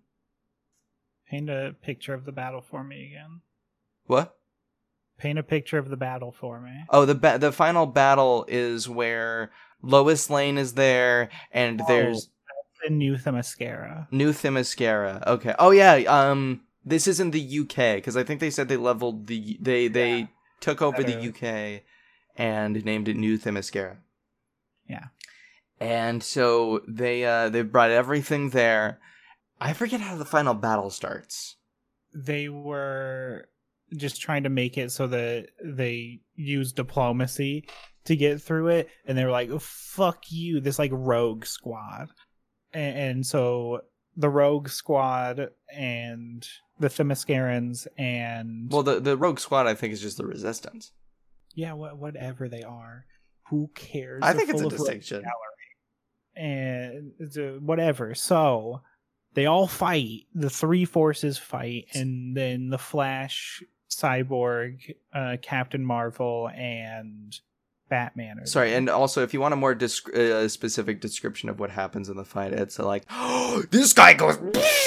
Paint a picture of the battle for me again. What? Paint a picture of the battle for me. Oh, the ba- the final battle is where Lois Lane is there, and Oh. there's The new Themyscira. New Themyscira. Okay. Oh yeah. Um, this is in the U K because I think they said they leveled the they they Yeah. took over the Better. U K and named it New Themyscira. Yeah. And so they uh they brought everything there. I forget how the final battle starts. They were just trying to make it so that they use diplomacy to get through it, and they were like, oh, fuck you, this like rogue squad. And, and so the rogue squad and the Themyscirans and Well, the the Rogue Squad I think is just the Resistance. yeah, what, whatever they are, who cares? I They're think it's a full of rogue distinction. and it's a- whatever. So they all fight. The three forces fight, and then the Flash, Cyborg, uh, Captain Marvel, and Batman. Are Sorry, there. and also if you want a more disc- uh, specific description of what happens in the fight, it's like, oh, this guy goes.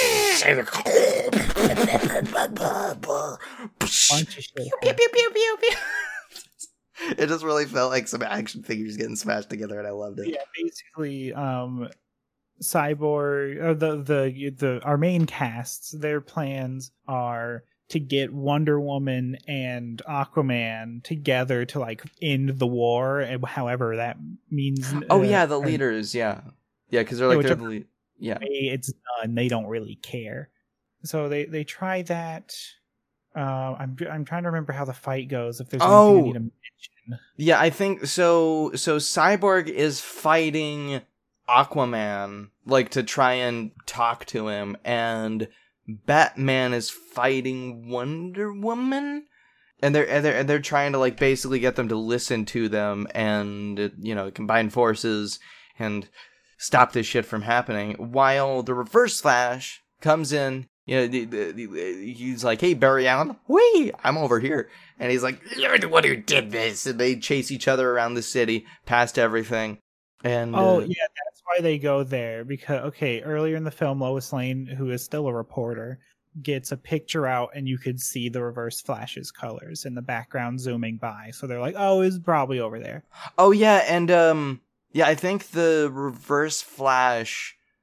bunch of shit. Pew, pew, pew, pew, pew, pew. It just really felt like some action figures getting smashed together, and I loved it. Yeah, basically, um, Cyborg, uh, the the the our main casts, their plans are to get Wonder Woman and Aquaman together to like end the war, and however that means. Oh uh, yeah, the or- leaders, yeah, yeah, because they're Yeah, like they're whichever- the lead. Yeah, way it's done, they don't really care. So they they try that. Uh, I'm I'm trying to remember how the fight goes. If there's anything Oh! I need to mention. yeah. I think so. So Cyborg is fighting Aquaman, like to try and talk to him, and Batman is fighting Wonder Woman. And they're, and they're and they're trying to like basically get them to listen to them and, you know, combine forces and stop this shit from happening. While the Reverse Flash comes in, you know, the, the, the, he's like, "Hey, Barry Allen, wee, I'm over here," and he's like, "You're the one who did this." And they chase each other around the city, past everything. And Oh uh, yeah, that's why they go there, because okay, earlier in the film, Lois Lane, who is still a reporter, gets a picture out, and you could see the Reverse Flash's colors in the background zooming by. So they're like, "Oh, it's probably over there." oh yeah, and um, yeah, I think the Reverse Flash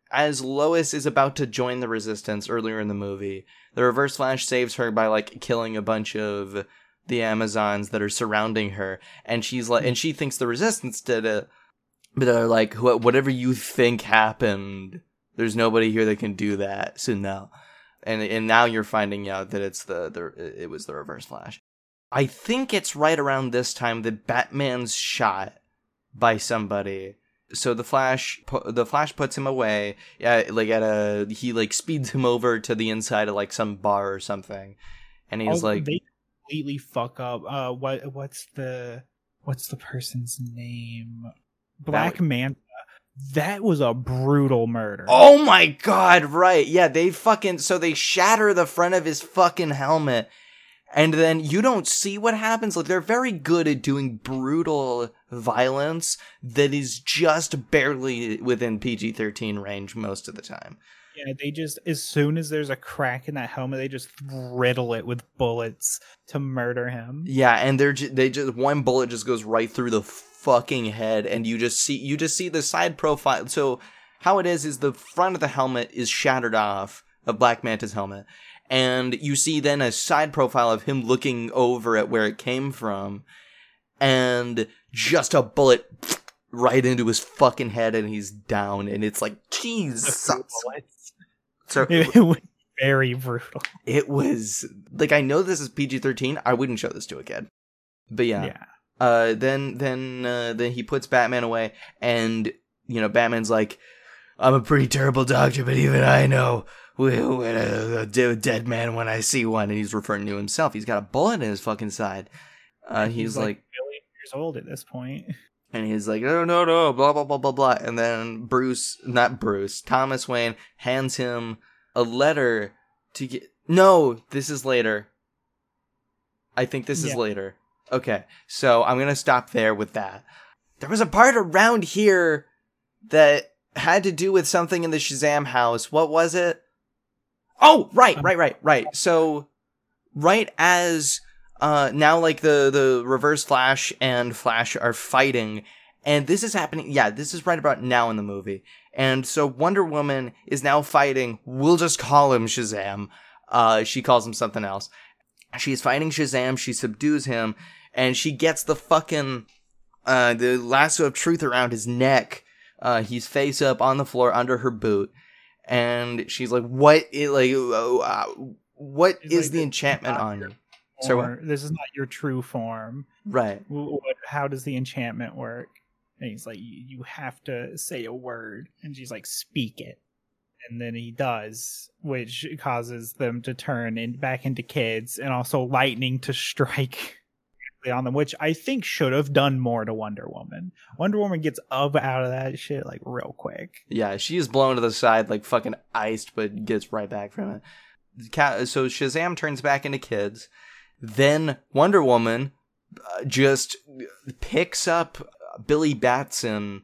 as Lois is about to join the Resistance earlier in the movie, the Reverse Flash saves her by like killing a bunch of the Amazons that are surrounding her, and she's like, and she thinks the Resistance did it, but they're like, whatever you think happened, there's nobody here that can do that, so no. And and now you're finding out that it's the, the it was the Reverse Flash. I think it's right around this time that Batman's shot by somebody. So the Flash, the Flash puts him away. Yeah, like at a he like speeds him over to the inside of like some bar or something, and he's oh, like, they completely fuck up. Uh, what what's the what's the person's name? Black Manta. That was a brutal murder. Oh my god! Right? Yeah, they fucking so they shatter the front of his fucking helmet. And then you don't see what happens. Like, they're very good at doing brutal violence that is just barely within P G thirteen range most of the time. Yeah, they just, as soon as there's a crack in that helmet, they just riddle it with bullets to murder him. Yeah, and they're ju- they just, one bullet just goes right through the fucking head, and you just see, you just see the side profile. So, how it is, is the front of the helmet is shattered off, of Black Manta's helmet. And you see then a side profile of him looking over at where it came from, and just a bullet right into his fucking head, and he's down. And it's like, Jesus. So it was very brutal. It was like, I know this is P G thirteen. I wouldn't show this to a kid, but yeah. yeah. Uh, then then uh, then he puts Batman away, and you know, Batman's like, I'm a pretty terrible doctor, but even I know. When a, a dead man when I see one, and he's referring to himself. He's got a bullet in his fucking side. Uh, he's, he's like, like a million years old at this point. And he's like, oh, no, no, blah, blah, blah, blah, blah. And then Bruce, not Bruce, Thomas Wayne hands him a letter to get... No, this is later. I think this yeah. is later. Okay, so I'm going to stop there with that. There was a part around here that had to do with something in the Shazam house. What was it? Oh, right, right, right, right. So, right as uh, now, like, the, the Reverse Flash and Flash are fighting, and this is happening, yeah, this is right about now in the movie. And so Wonder Woman is now fighting, we'll just call him Shazam. Uh, she calls him something else. She's fighting Shazam, she subdues him, and she gets the fucking, uh, the lasso of truth around his neck. Uh, he's face up on the floor under her boot. And she's like, "What? Is, like, uh, what is like, the enchantment on you?" So this is not your true form, right? What, how does the enchantment work? And he's like, "You have to say a word," and she's like, "Speak it." And then he does, which causes them to turn in, back into kids, and also lightning to strike on them, which I think should have done more to Wonder Woman. Wonder Woman gets up out of that shit like real quick. Yeah, she is blown to the side like fucking iced, but gets right back from it. So Shazam turns back into kids. Then Wonder Woman uh, just picks up Billy Batson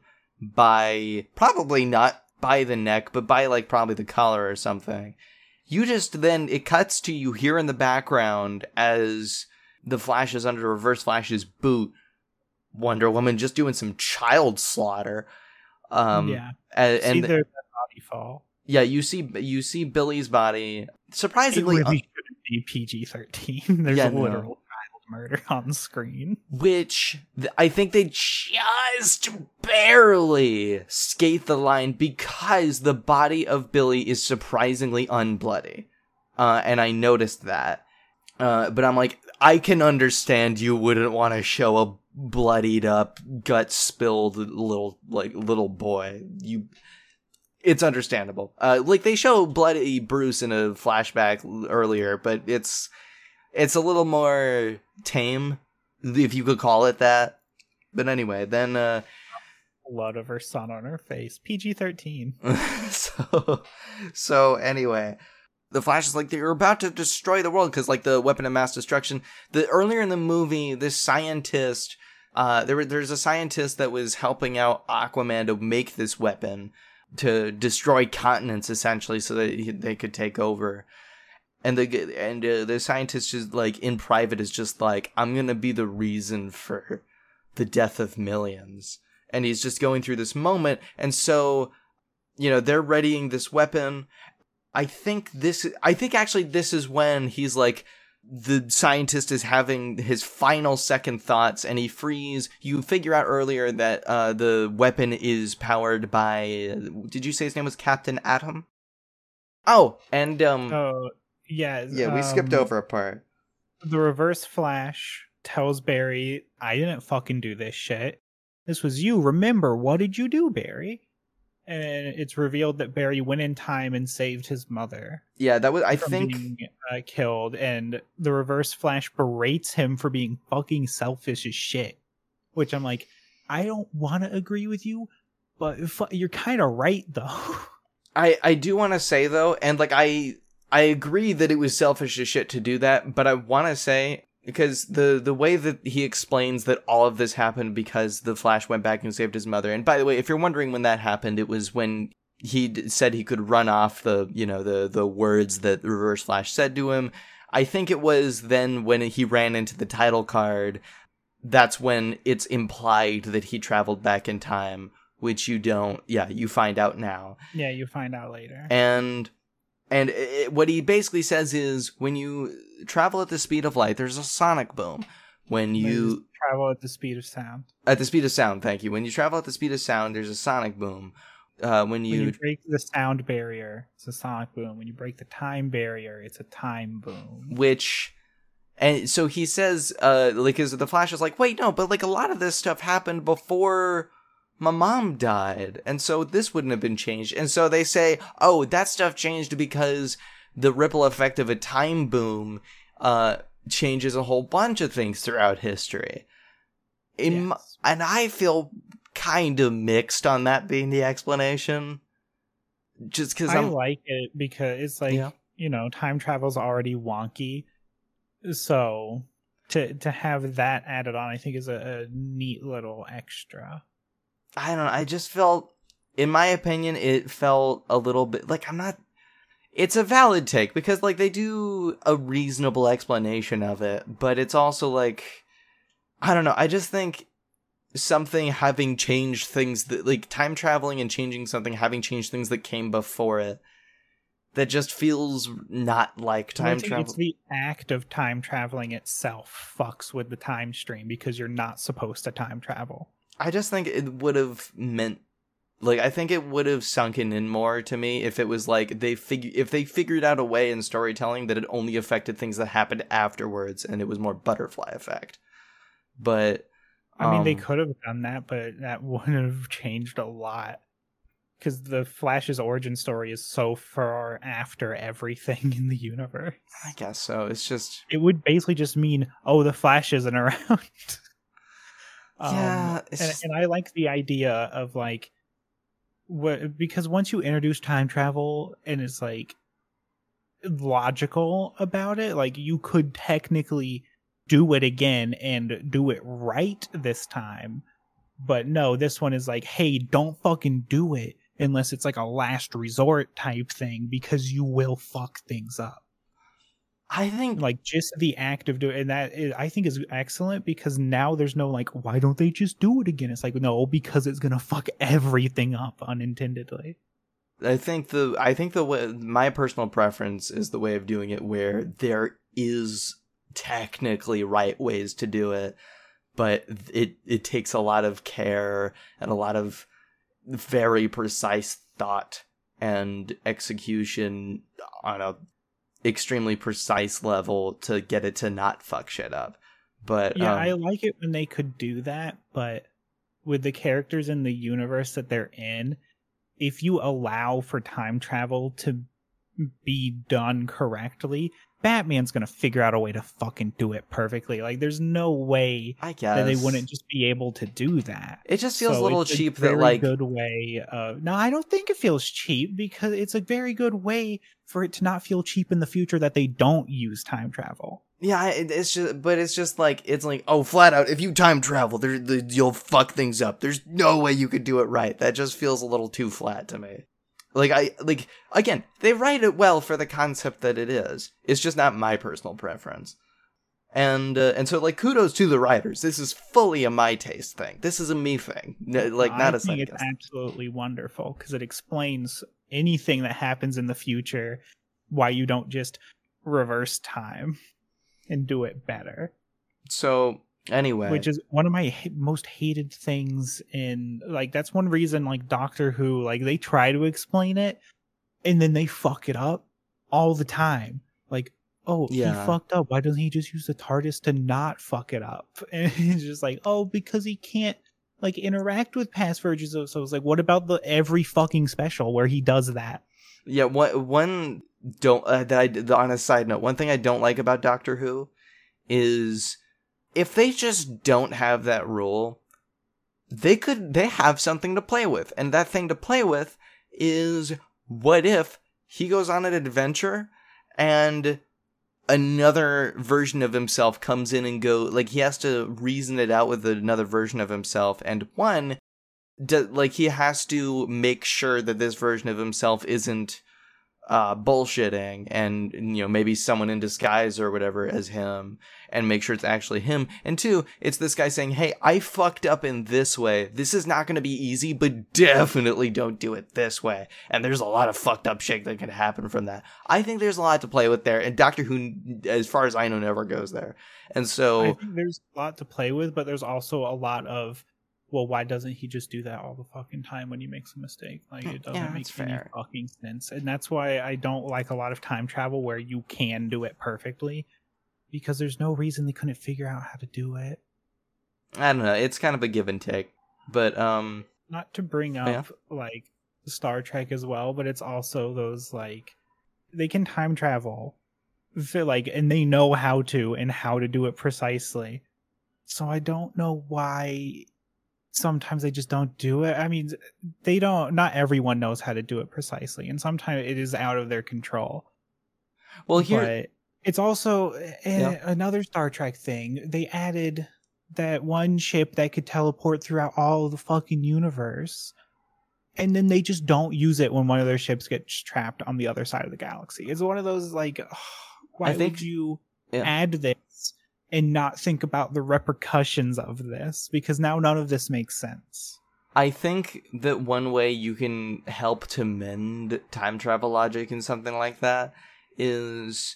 by, probably not by the neck, but by like probably the collar or something. You just then, it cuts to you here in the background as the Flash is under Reverse Flash's boot. Wonder Woman just doing some child slaughter. Um, yeah. And, and see their body fall. Yeah, you see you see Billy's body. Surprisingly, it really shouldn't be P G thirteen. There's yeah, a literal no. child murder on screen. Which th- I think they just barely skate the line because the body of Billy is surprisingly unbloody. Uh, and I noticed that. Uh, but I'm like, I can understand you wouldn't want to show a bloodied up, gut spilled little like little boy. You, it's understandable. Uh, like they show bloody Bruce in a flashback earlier, but it's it's a little more tame, if you could call it that. But anyway, then uh, blood of her son on her face, P G thirteen. so so anyway. The Flash is like, they're about to destroy the world because, like, the weapon of mass destruction. The earlier in the movie, this scientist, uh, there there's a scientist that was helping out Aquaman to make this weapon to destroy continents, essentially, so that he, they could take over. And the and uh, the scientist is like in private is just like, I'm gonna be the reason for the death of millions, and he's just going through this moment, and so. you know, they're readying this weapon. I think this, I think actually this is when he's like, the scientist is having his final second thoughts and he frees. You figure out earlier that uh, the weapon is powered by, did you say his name was Captain Atom? Oh, and, um, Oh, yeah. yeah, we um, skipped over a part. The Reverse Flash tells Barry, I didn't fucking do this shit. This was you. Remember, what did you do, Barry? And it's revealed that Barry went in time and saved his mother. Yeah, that was, I from think, being uh, killed, and the Reverse Flash berates him for being fucking selfish as shit. Which I'm like, I don't want to agree with you, but if, you're kind of right though. I, I do want to say though, and like I I agree that it was selfish as shit to do that, but I want to say, because the the way that he explains that all of this happened because the Flash went back and saved his mother. And by the way, if you're wondering when that happened, it was when he d- said he could run off the, you know, the the words that the Reverse Flash said to him. I think it was then when he ran into the title card, that's when it's implied that he traveled back in time, which you don't, yeah, you find out now. Yeah, you find out later. And and it, what he basically says is, when you travel at the speed of light, there's a sonic boom. When you travel at the speed of sound. At the speed of sound, thank you. When you travel at the speed of sound, there's a sonic boom. Uh, when, you... when you break the sound barrier, it's a sonic boom. When you break the time barrier, it's a time boom. Which, and so he says, uh, like, is the Flash is like, wait, no, but like a lot of this stuff happened before my mom died, and so this wouldn't have been changed. And so they say, oh, that stuff changed because the ripple effect of a time boom uh, changes a whole bunch of things throughout history. In yes. my, and I feel kind of mixed on that being the explanation. Just because I I'm like it because it's like, yeah. you know, time travel's already wonky. So to to have that added on, I think is a, a neat little extra. I don't know. I just felt, in my opinion, it felt a little bit like I'm not. It's a valid take because, like, they do a reasonable explanation of it, but it's also like, I don't know. I just think something having changed things that, like, time traveling and changing something having changed things that came before it, that just feels not like time I think travel. It's the act of time traveling itself fucks with the time stream because you're not supposed to time travel. I just think it would have meant, like, I think it would have sunken in more to me if it was like they fig- if they figured out a way in storytelling that it only affected things that happened afterwards and it was more butterfly effect. But I mean, um, they could have done that, but that wouldn't have changed a lot because the Flash's origin story is so far after everything in the universe. I guess so. It's just, it would basically just mean, oh, the Flash isn't around. yeah, um, it's and, just... and I like the idea of like, what, because once you introduce time travel and it's like logical about it, like you could technically do it again and do it right this time. But no, this one is like, hey, don't fucking do it unless it's like a last resort type thing because you will fuck things up. I think like just the act of doing, and that is, I think is excellent because now there's no like, why don't they just do it again? It's like, no, because it's gonna fuck everything up unintendedly. I think the I think the way, my personal preference is the way of doing it where there is technically right ways to do it, but it it takes a lot of care and a lot of very precise thought and execution on a extremely precise level to get it to not fuck shit up. But yeah, um, I like it when they could do that, but with the characters in the universe that they're in, if you allow for time travel to be done correctly, Batman's gonna figure out a way to fucking do it perfectly. Like, there's no way I guess that they wouldn't just be able to do that. It just feels so a little it's cheap a that very like good way of no, I don't think it feels cheap because it's a very good way for it to not feel cheap in the future that they don't use time travel. Yeah, it, it's just, but it's just like, it's like, oh, flat out, if you time travel, there, the, you'll fuck things up. There's no way you could do it right. That just feels a little too flat to me. Like, I, like, again, they write it well for the concept that it is. It's just not my personal preference. And uh, and so, like, kudos to the writers. This is fully a my taste thing. This is a me thing. N- like, not I a think second it's absolutely wonderful because it explains anything that happens in the future, why you don't just reverse time and do it better. So, anyway. Which is one of my ha- most hated things in, like, that's one reason, like, Doctor Who, like, they try to explain it and then they fuck it up all the time. Like, oh, Yeah. he fucked up. Why doesn't he just use the TARDIS to not fuck it up? And it's just like, oh, because he can't, like, interact with past versions of. So it's like, what about the every fucking special where he does that? Yeah, one one don't uh, that I on a side note, one thing I don't like about Doctor Who is if they just don't have that rule, they could they have something to play with, and that thing to play with is what if he goes on an adventure and another version of himself comes in and go, like, he has to reason it out with another version of himself, and one, do, like, he has to make sure that this version of himself isn't uh, bullshitting, and, you know, maybe someone in disguise or whatever as him, and make sure it's actually him. And two, it's this guy saying, hey, I fucked up in this way. This is not going to be easy, but definitely don't do it this way. And there's a lot of fucked up shit that can happen from that. I think there's a lot to play with there, and Doctor Who, as far as I know, never goes there. And so I think there's a lot to play with, but there's also a lot of, well, why doesn't he just do that all the fucking time when he makes a mistake? Like, it doesn't Yeah, make that's any fair. fucking sense. And that's why I don't like a lot of time travel where you can do it perfectly, because there's no reason they couldn't figure out how to do it. I don't know. It's kind of a give and take. But, um... Not to bring up, yeah. like, Star Trek as well, but it's also those, like, they can time travel, feel like, and they know how to, and how to do it precisely. So I don't know why sometimes they just don't do it. I mean, they don't, not everyone knows how to do it precisely, and sometimes it is out of their control. Well, here... But it's also a, Yeah. another Star Trek thing. They added that one ship that could teleport throughout all of the fucking universe, and then they just don't use it when one of their ships gets trapped on the other side of the galaxy. It's one of those, like, oh, why I think- would you yeah. add this and not think about the repercussions of this? Because now none of this makes sense. I think that one way you can help to mend time travel logic in something like that is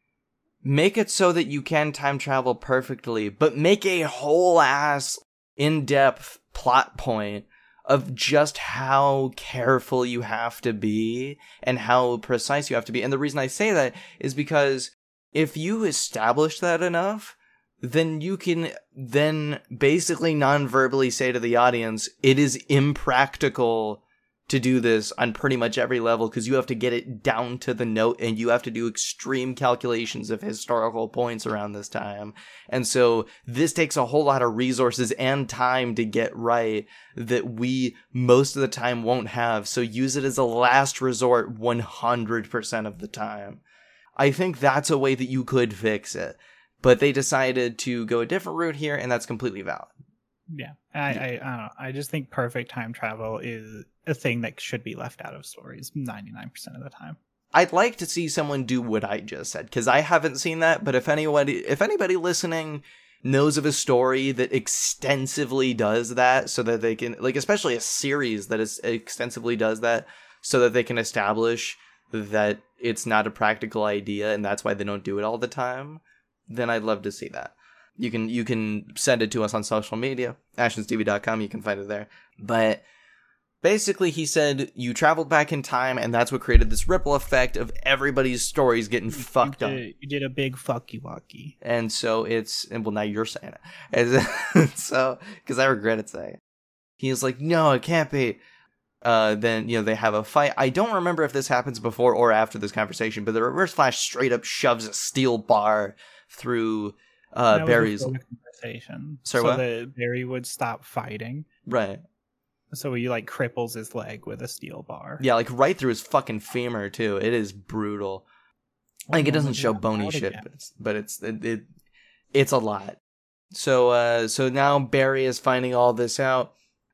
make it so that you can time travel perfectly, but make a whole ass in-depth plot point of just how careful you have to be and how precise you have to be. And the reason I say that is because if you establish that enough, then you can then basically non-verbally say to the audience, it is impractical to do this on pretty much every level because you have to get it down to the note and you have to do extreme calculations of historical points around this time. And so this takes a whole lot of resources and time to get right that we most of the time won't have. So use it as a last resort one hundred percent of the time. I think that's a way that you could fix it. But they decided to go a different route here, and that's completely valid. Yeah, I, I, I don't know. I just think perfect time travel is a thing that should be left out of stories ninety-nine percent of the time. I'd like to see someone do what I just said, because I haven't seen that, but if anybody, if anybody listening knows of a story that extensively does that, so that they can, like, especially a series that is extensively does that, so that they can establish that it's not a practical idea, and that's why they don't do it all the time, then I'd love to see that. You can you can send it to us on social media, ashens t v dot com, you can find it there. But basically he said you traveled back in time and that's what created this ripple effect of everybody's stories getting fucked you up. did, you did a big fucky wucky. And so it's, and well now you're saying it. And so, because I regret it saying it. He was like, no, it can't be. Uh, then, you know, they have a fight. I don't remember if this happens before or after this conversation, but the Reverse Flash straight up shoves a steel bar through uh, Barry's conversation, Sorry, so what? that Barry would stop fighting. Right. So he like cripples his leg with a steel bar. Yeah, like right through his fucking femur too. It is brutal. Like it doesn't show bony shit, but it's but it's it, it it's a lot. So uh so now Barry is finding all this out.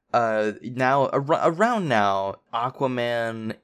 Uh now ar- around now Aquaman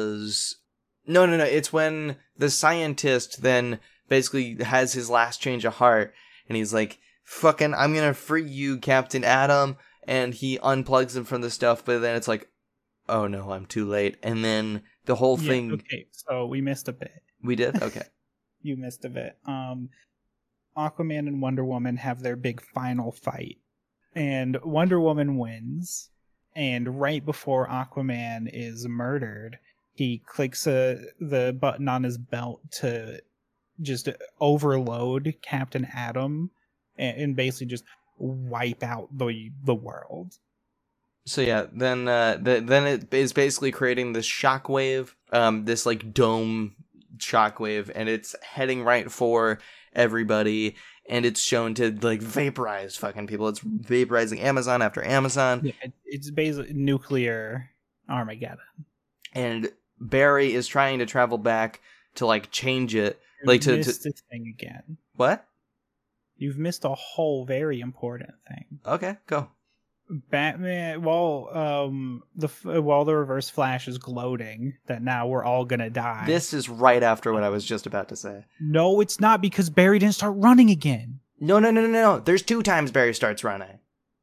is no no no it's when the scientist then basically has his last change of heart and he's like, fucking, I'm gonna free you, Captain Atom. And he unplugs him from the stuff, but then it's like, oh no, I'm too late. And then the whole yeah, thing. Okay, so we missed a bit. We did? Okay. You missed a bit. Um, Aquaman and Wonder Woman have their big final fight, and Wonder Woman wins. And right before Aquaman is murdered, he clicks a, the button on his belt to just overload Captain Atom and, and basically just wipe out the the world. So yeah, then uh, the, then it is basically creating this shockwave, um, this like dome shockwave, and it's heading right for everybody, and it's shown to like vaporize fucking people. It's vaporizing Amazon after Amazon. Yeah, it, it's basically nuclear Armageddon. And Barry is trying to travel back to like change it, You've like to, missed to this thing again. What? You've missed a whole very important thing. Okay, go. Batman, while um the while the Reverse Flash is gloating that now we're all gonna die. This is right after what I was just about to say. No, it's not, because Barry didn't start running again. No, no, no, no, no. There's two times Barry starts running.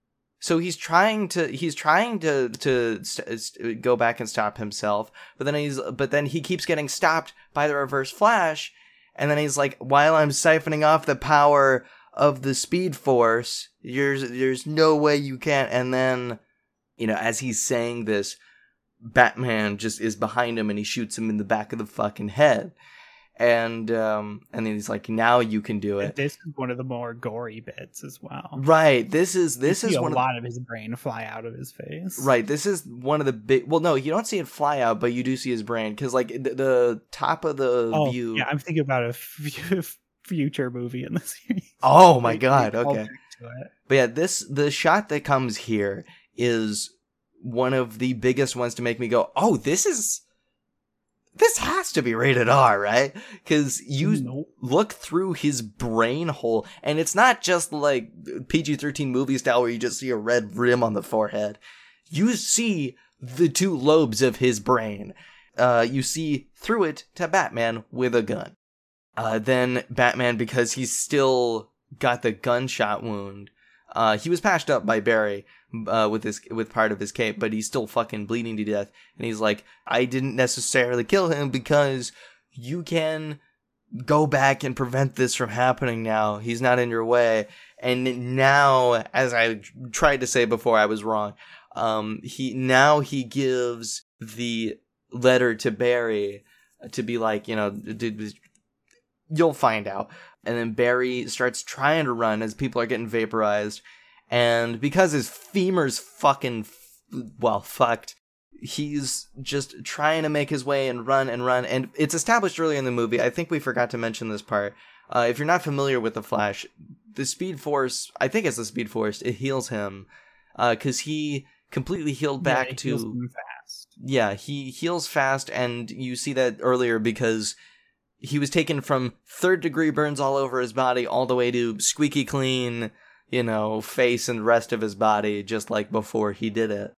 So he's trying to he's trying to to st- st- go back and stop himself, but then he's but then he keeps getting stopped by the Reverse Flash, and then he's like, while I'm siphoning off the power of the Speed Force, there's there's no way you can't. And then, you know, as he's saying this, Batman just is behind him and he shoots him in the back of the fucking head. And um and then he's like, now you can do it. This is one of the more gory bits as well. Right. This is this you is see one a of lot of his brain fly out of his face. Right. This is one of the big. Well, no, you don't see it fly out, but you do see his brain, because like the, the top of the oh, view. Yeah, I'm thinking about a f- future movie in the series. Oh my They- god. they called Okay. back to it. But yeah, this the shot that comes here is one of the biggest ones to make me go, "Oh, this is this has to be rated R, right?" Because you Nope. look through his brain hole, and it's not just like P G thirteen movie style where you just see a red rim on the forehead. You see the two lobes of his brain. Uh, you see through it to Batman with a gun. Uh, then Batman, because he's still got the gunshot wound, uh, he was patched up by Barry uh, with his with part of his cape, but he's still fucking bleeding to death. And he's like, I didn't necessarily kill him because you can go back and prevent this from happening now. He's not in your way. And now, as I tried to say before, I was wrong. Um, he now he gives the letter to Barry to be like, you know, dude, you'll find out. And then Barry starts trying to run as people are getting vaporized. And because his femur's fucking, well, fucked, he's just trying to make his way and run and run. And it's established earlier in the movie. I think we forgot to mention this part. Uh, if you're not familiar with the Flash, the Speed Force, I think it's the Speed Force, it heals him. Because uh, he completely healed back yeah, it to... heals him fast. Yeah, he heals fast, and you see that earlier because he was taken from third degree burns all over his body all the way to squeaky clean, you know, face and rest of his body, just like before he did it.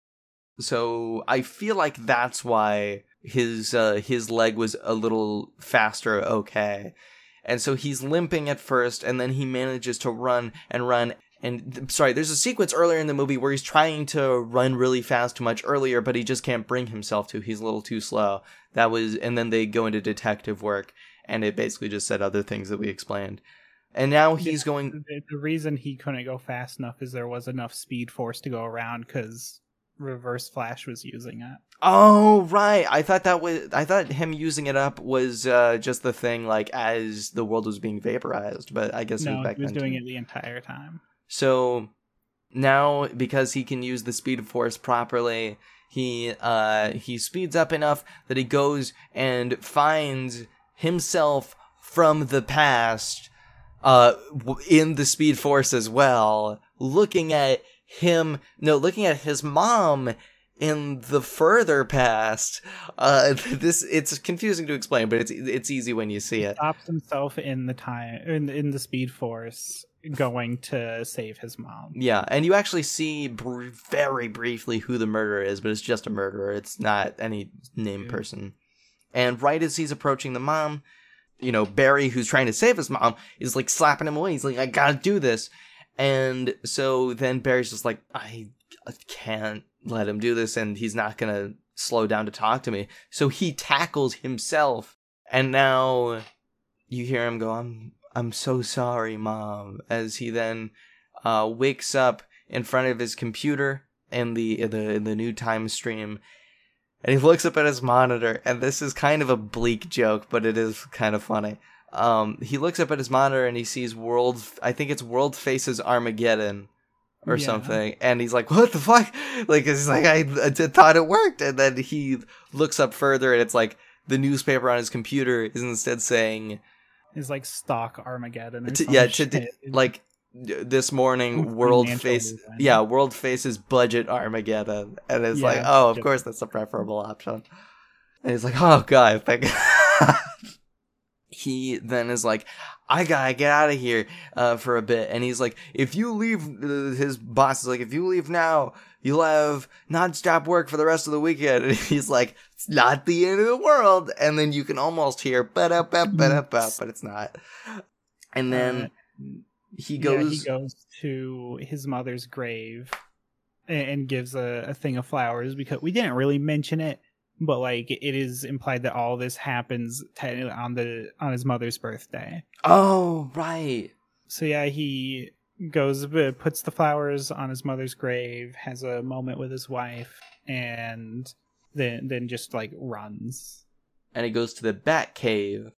So I feel like that's why his uh, his leg was a little faster, okay. And so he's limping at first, and then he manages to run and run. And th- sorry, there's a sequence earlier in the movie where he's trying to run really fast much earlier, but he just can't bring himself to. He's a little too slow. That was, and then they go into detective work, and it basically just said other things that we explained. And now he's Yeah, going. The, the reason he couldn't go fast enough is there was enough Speed Force to go around because Reverse Flash was using it. Oh right, I thought that was. I thought him using it up was uh, just the thing, like as the world was being vaporized. But I guess it No, was back he was then doing too. it the entire time. So now, because he can use the Speed Force properly, he uh, he speeds up enough that he goes and finds himself from the past uh, in the Speed Force as well, looking at him, no, looking at his mom in the further past. Uh, this it's confusing to explain, but it's it's easy when you see it. Stops himself in the time in in the Speed Force, going to save his mom. Yeah, and you actually see br- very briefly who the murderer is, but it's just a murderer. It's not any named person. And right as he's approaching the mom, you know, Barry, who's trying to save his mom, is like slapping him away. He's like, I gotta do this. And so then Barry's just like, I can't let him do this, and he's not gonna slow down to talk to me. So he tackles himself, and now you hear him go, I'm I'm so sorry, Mom, as he then uh, wakes up in front of his computer in the in the in the new time stream, and he looks up at his monitor, and this is kind of a bleak joke, but it is kind of funny. Um, he looks up at his monitor and he sees World, I think it's World Faces Armageddon or yeah. something, and he's like, what the fuck? Like, he's like, I, I thought it worked, and then he looks up further, and it's like the newspaper on his computer is instead saying, is like stock Armageddon or to, some yeah, shit. to, like this morning, Ooh, World Face, design. yeah, World Faces Budget Armageddon, and it's Yeah, like, oh, of just, course that's the preferable option. And he's like, oh god, thank God. He then is like, I gotta get out of here uh, for a bit, and he's like, if you leave, uh, his boss is like, if you leave now, you'll have non-stop work for the rest of the weekend. And he's like, it's not the end of the world. And then you can almost hear ba-da-ba, ba-da-ba, but it's not. And then uh, he goes, yeah, he goes to his mother's grave and, and gives a, a thing of flowers, because we didn't really mention it, but like it is implied that all this happens technically on the on his mother's birthday. Oh, right. So yeah, he goes, puts the flowers on his mother's grave, has a moment with his wife, and then then just like runs. And he goes to the Bat Cave,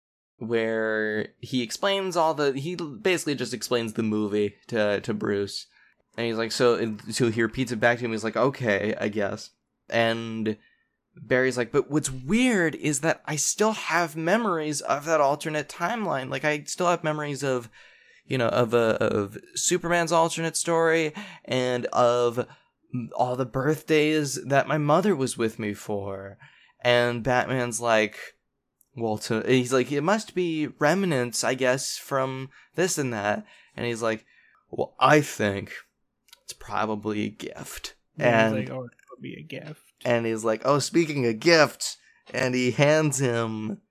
where he explains all the he basically just explains the movie to to Bruce, and he's like, so so he repeats it back to him. He's like, okay, I guess. And Barry's like, but what's weird is that I still have memories of that alternate timeline. Like, I still have memories of, you know, of uh, of Superman's alternate story, and of all the birthdays that my mother was with me for. And Batman's like, well, to, he's like, it must be remnants, I guess, from this and that. And he's like, well, I think it's probably a gift. Yeah, and he's like, oh, it would be a gift. And he's like, oh, speaking of gifts, and he hands him,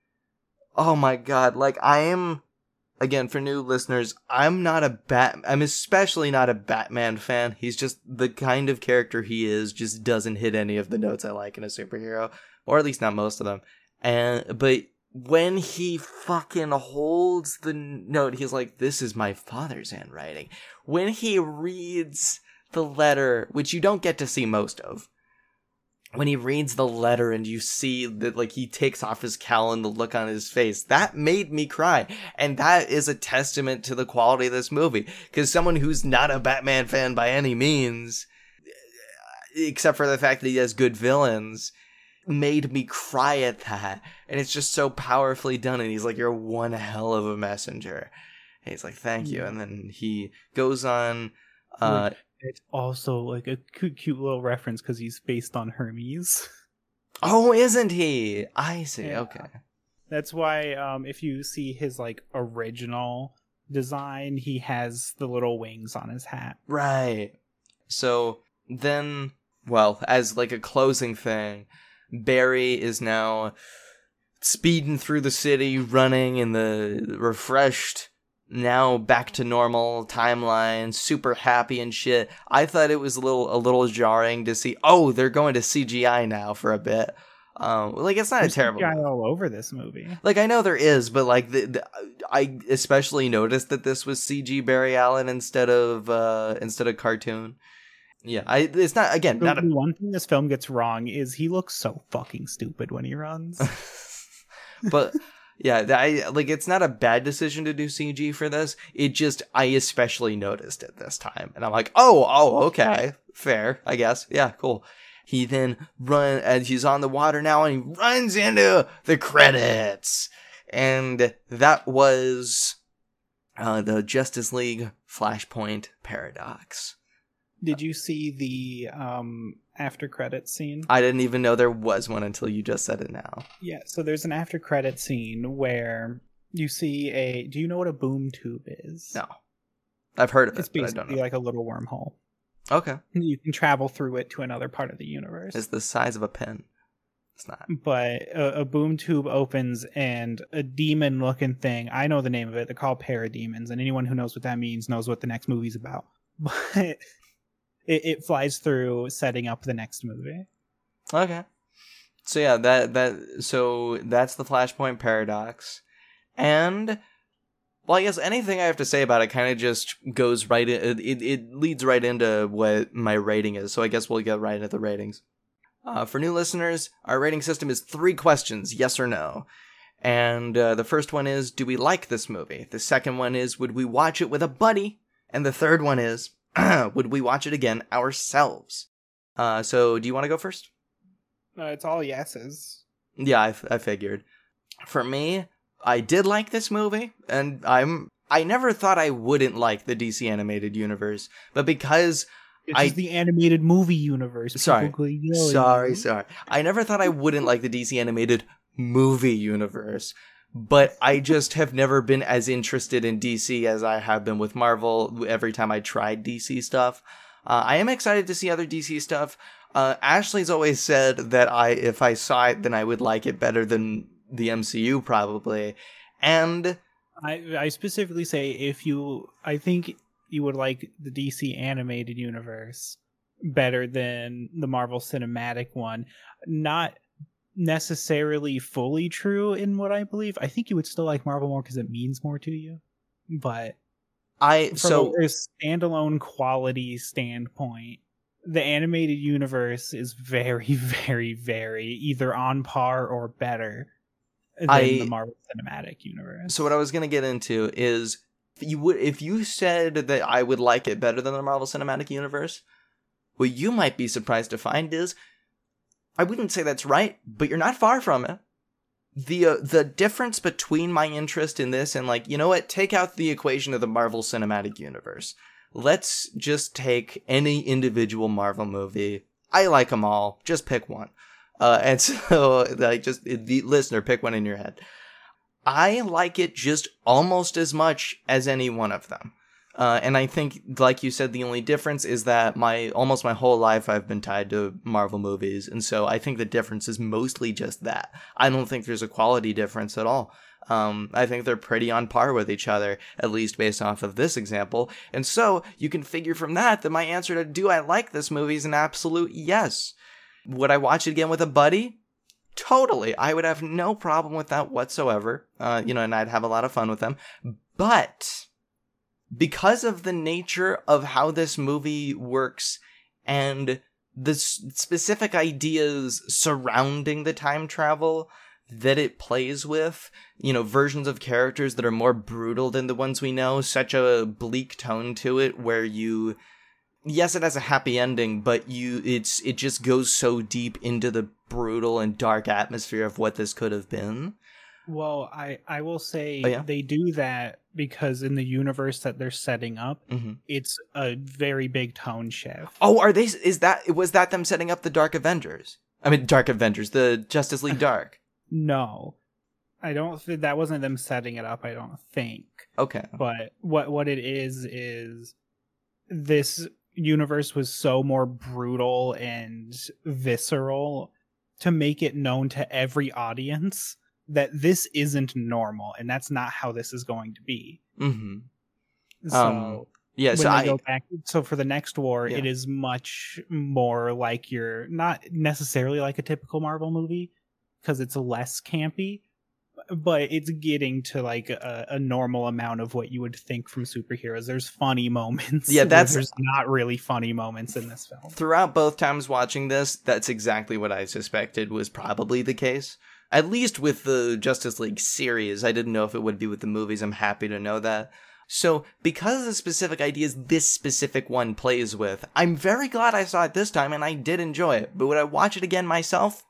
oh my god, like, I am, again, for new listeners, I'm not a Bat, I'm especially not a Batman fan. He's just the kind of character he is, just doesn't hit any of the notes I like in a superhero, or at least not most of them. And, but when he fucking holds the note, he's like, this is my father's handwriting. When he reads the letter, which you don't get to see most of, when he reads the letter and you see that, like, he takes off his cowl and the look on his face, that made me cry. And that is a testament to the quality of this movie. Because someone who's not a Batman fan by any means, except for the fact that he has good villains, made me cry at that. And it's just so powerfully done. And he's like, you're one hell of a messenger. And he's like, thank you. And then he goes on... Uh, It's also like a cute, cute little reference because he's based on Hermes. Oh, isn't he? I see. Yeah. Okay. That's why um, if you see his like original design, he has the little wings on his hat. Right. So then, well, as like a closing thing, Barry is now speeding through the city, running in the refreshed, now back to normal timeline, super happy and shit. I thought it was a little a little jarring to see, oh, they're going to C G I now for a bit. Um, like, it's not There's a terrible... C G I all over this movie. Like, I know there is, but like, the, the, I especially noticed that this was C G Barry Allen instead of uh, instead of cartoon. Yeah, I it's not, again, the, not a... the one thing this film gets wrong is he looks so fucking stupid when he runs. But... Yeah, I, like, it's not a bad decision to do C G for this. It just, I especially noticed it this time. And I'm like, oh, oh, okay. Fair, I guess. Yeah, cool. He then run, and he's on the water now, and he runs into the credits. And that was uh, the Justice League Flashpoint Paradox. Did you see the um, after credits scene? I didn't even know there was one until you just said it now. Yeah, so there's an after credit scene where you see a... Do you know what a boom tube is? No. I've heard of it's it, but I basically don't know. like a little wormhole. Okay. You can travel through it to another part of the universe. It's the size of a pen. It's not. But a, a boom tube opens and a demon-looking thing. I know the name of it. They're called parademons, and anyone who knows what that means knows what the next movie's about. But it, it flies through, setting up the next movie. Okay. So yeah, that that so that's the Flashpoint paradox, and well, I guess anything I have to say about it kind of just goes right in. It it leads right into what my rating is. So I guess we'll get right into the ratings. Uh, for new listeners, our rating system is three questions, yes or no. And uh, the first one is, do we like this movie? The second one is, would we watch it with a buddy? And the third one is, would we watch it again ourselves? Uh, so do you want to go first? Uh, it's all yeses. Yeah, I, f- I figured. For me, I did like this movie, and I'm I never thought I wouldn't like the D C animated universe, but because It's I just the animated movie universe. Sorry. People go, "Yo, Sorry, yo." sorry. I never thought I wouldn't like the D C animated movie universe, but I just have never been as interested in D C as I have been with Marvel every time I tried D C stuff. Uh, I am excited to see other D C stuff. Uh, Ashley's always said that I, if I saw it, then I would like it better than the M C U probably. And I, I specifically say if you, I think you would like the D C animated universe better than the Marvel Cinematic one. Not necessarily fully true in what I believe. I think you would still like Marvel more because it means more to you. But I from so a standalone quality standpoint, the animated universe is very, very, very either on par or better than I, the Marvel Cinematic Universe. So what I was gonna get into is if you would if you said that I would like it better than the Marvel Cinematic Universe, what you might be surprised to find is I wouldn't say that's right, but you're not far from it. The uh, the difference between my interest in this and, like, you know what, take out the equation of the Marvel Cinematic Universe. Let's just take any individual Marvel movie. I like them all. Just pick one. Uh, and so, like, just the listener, pick one in your head. I like it just almost as much as any one of them. Uh, and I think, like you said, the only difference is that my almost my whole life I've been tied to Marvel movies. And so I think the difference is mostly just that. I don't think there's a quality difference at all. Um, I think they're pretty on par with each other, at least based off of this example. And so you can figure from that that my answer to do I like this movie is an absolute yes. Would I watch it again with a buddy? Totally. I would have no problem with that whatsoever. Uh, you know, and I'd have a lot of fun with them. But because of the nature of how this movie works and the s- specific ideas surrounding the time travel that it plays with, you know, versions of characters that are more brutal than the ones we know, such a bleak tone to it where you, yes, it has a happy ending, but you, it's, it just goes so deep into the brutal and dark atmosphere of what this could have been. Well, I, I will say Oh, yeah? they do that because in the universe that they're setting up, Mm-hmm. it's a very big tone shift. Oh, are they, is that, was that them setting up the Dark Avengers? I mean, Dark Avengers, the Justice League Dark. No, I don't think that wasn't them setting it up. I don't think. Okay. But what what it is is this universe was so more brutal and visceral to make it known to every audience that this isn't normal and that's not how this is going to be. Mm-hmm. So Um, yeah, when so they I, go back, so for the next war, Yeah. it is much more like your, not necessarily like a typical Marvel movie because it's less campy, but it's getting to like a, a normal amount of what you would think from superheroes. There's funny moments. Yeah, where that's- there's not really funny moments in this film. throughout both times watching this, that's exactly what I suspected was probably the case. At least with the Justice League series. I didn't know if it would be with the movies. I'm happy to know that. So, because of the specific ideas this specific one plays with, I'm very glad I saw it this time, and I did enjoy it. But would I watch it again myself?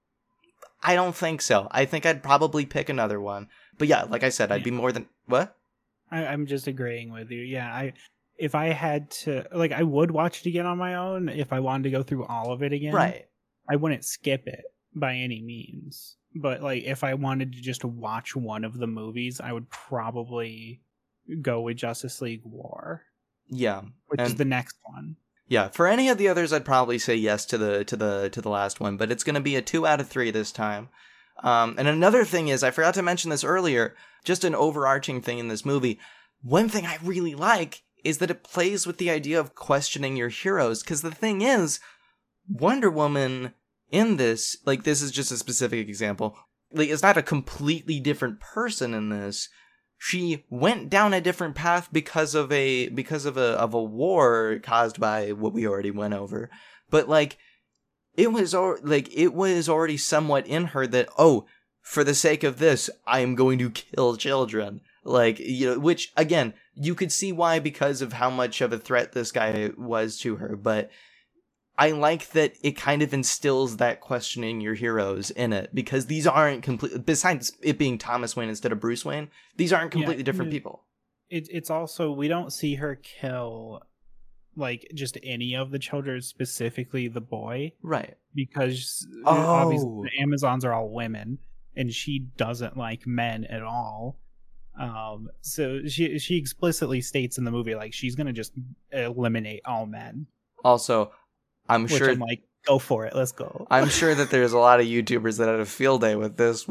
I don't think so. I think I'd probably pick another one. But yeah, like I said, I'd be more than... What? I, I'm just agreeing with you. Yeah, I if I had to, like, I would watch it again on my own if I wanted to go through all of it again. Right. I wouldn't skip it by any means. But like, if I wanted to just watch one of the movies, I would probably go with Justice League War, Yeah. which is And- the next one. Yeah, for any of the others, I'd probably say yes to the to the to the last one, but it's going to be a two out of three this time. Um, and another thing is, I forgot to mention this earlier, just an overarching thing in this movie. One thing I really like is that it plays with the idea of questioning your heroes, because the thing is, Wonder Woman in this, like, this is just a specific example, like, it's not a completely different person in this. She went down a different path because of a because of a of a war caused by what we already went over. But like it was al- like it was already somewhat in her that, oh, for the sake of this, I am going to kill children. Like, you know, which again, you could see why, because of how much of a threat this guy was to her, but I like that it kind of instills that questioning your heroes in it, because these aren't complete. Besides it being Thomas Wayne instead of Bruce Wayne, these aren't completely yeah, different it, people. It, it's also, we don't see her kill like just any of the children, specifically the boy, right? Because oh. obviously the Amazons are all women, and she doesn't like men at all. Um, so she she explicitly states in the movie like she's gonna just eliminate all men. Also, I'm Which sure. I'm like, go for it. Let's go. I'm sure that there's a lot of YouTubers that had a field day with this.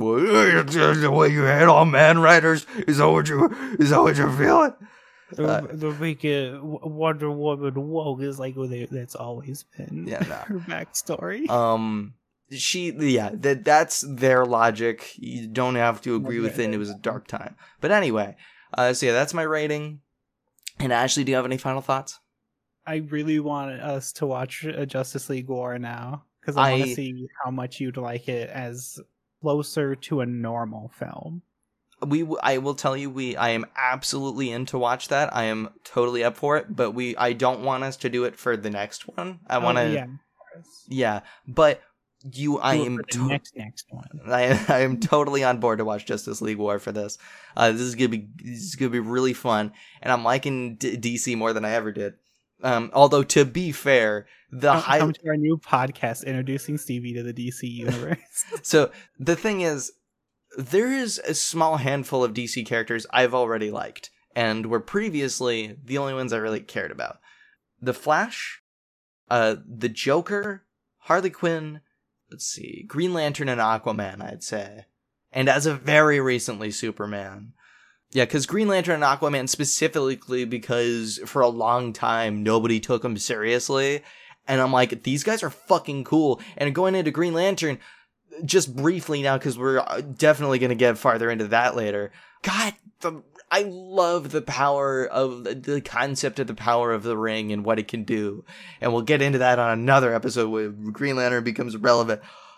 The way you hate all man writers, is that what you is that what you're feeling? Uh, the make it Wonder Woman woke is like that's always been yeah, no. her backstory. Um, she yeah that that's their logic. You don't have to agree with it. It was a dark time, but anyway. Uh, so yeah, that's my rating. And Ashley, do you have any final thoughts? I really want us to watch a Justice League War now, because I, I want to see how much you'd like it as closer to a normal film. We, I will tell you, we, I am absolutely in to watch that. I am totally up for it, but we, I don't want us to do it for the next one. I want to, oh, yeah, yeah, but you, I am for the to- next next one. I, I am totally on board to watch Justice League War for this. Uh, this is gonna be, this is gonna be really fun, and I'm liking D- DC more than I ever did. Um, although to be fair, the high come to our new podcast introducing Stevie to the D C universe. So the thing is, there is a small handful of D C characters I've already liked, and were previously the only ones I really cared about. The Flash, uh, the Joker, Harley Quinn, let's see, Green Lantern and Aquaman, I'd say. And as of very recently, Superman. Yeah, because Green Lantern and Aquaman specifically because for a long time, nobody took them seriously. And I'm like, these guys are fucking cool. And going into Green Lantern, just briefly now, because we're definitely going to get farther into that later. God, the, I love the power of the, the concept of the power of the ring and what it can do. And we'll get into that on another episode where Green Lantern becomes relevant.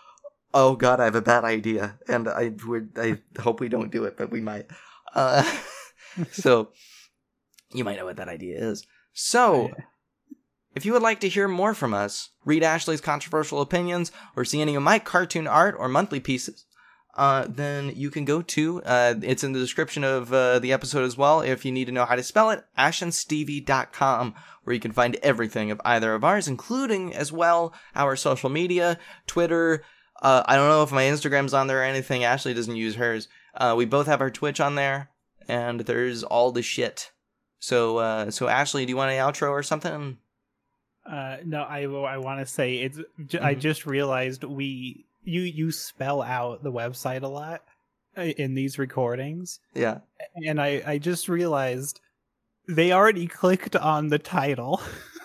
Oh God, I have a bad idea. And I, I hope we don't do it, but we might. Uh, so, you might know what that idea is. So, if you would like to hear more from us, read Ashley's controversial opinions, or see any of my cartoon art or monthly pieces, uh, then you can go to, uh, it's in the description of uh, the episode as well, if you need to know how to spell it, ash and stevie dot com, where you can find everything of either of ours, including, as well, our social media, Twitter. Uh, I don't know if my Instagram's on there or anything. Ashley doesn't use hers. Uh, we both have our Twitch on there, and there's all the shit. So, uh, so Ashley, do you want an outro or something? Uh, no, I I want to say it's. J- mm-hmm. I just realized we you you spell out the website a lot in these recordings. Yeah, and I I just realized they already clicked on the title.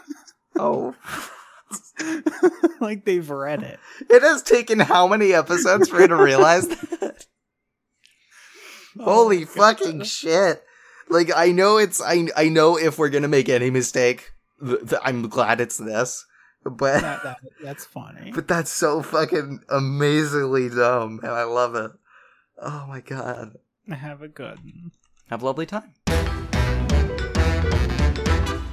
Oh. Like they've read it. It has taken how many episodes for you to realize that? Oh, holy fucking shit. Like, I know it's, I I know if we're gonna make any mistake, th- th- I'm glad it's this. But that, that, that's funny. But that's so fucking amazingly dumb, and I love it. Oh my God. Have a good one. Have a lovely time.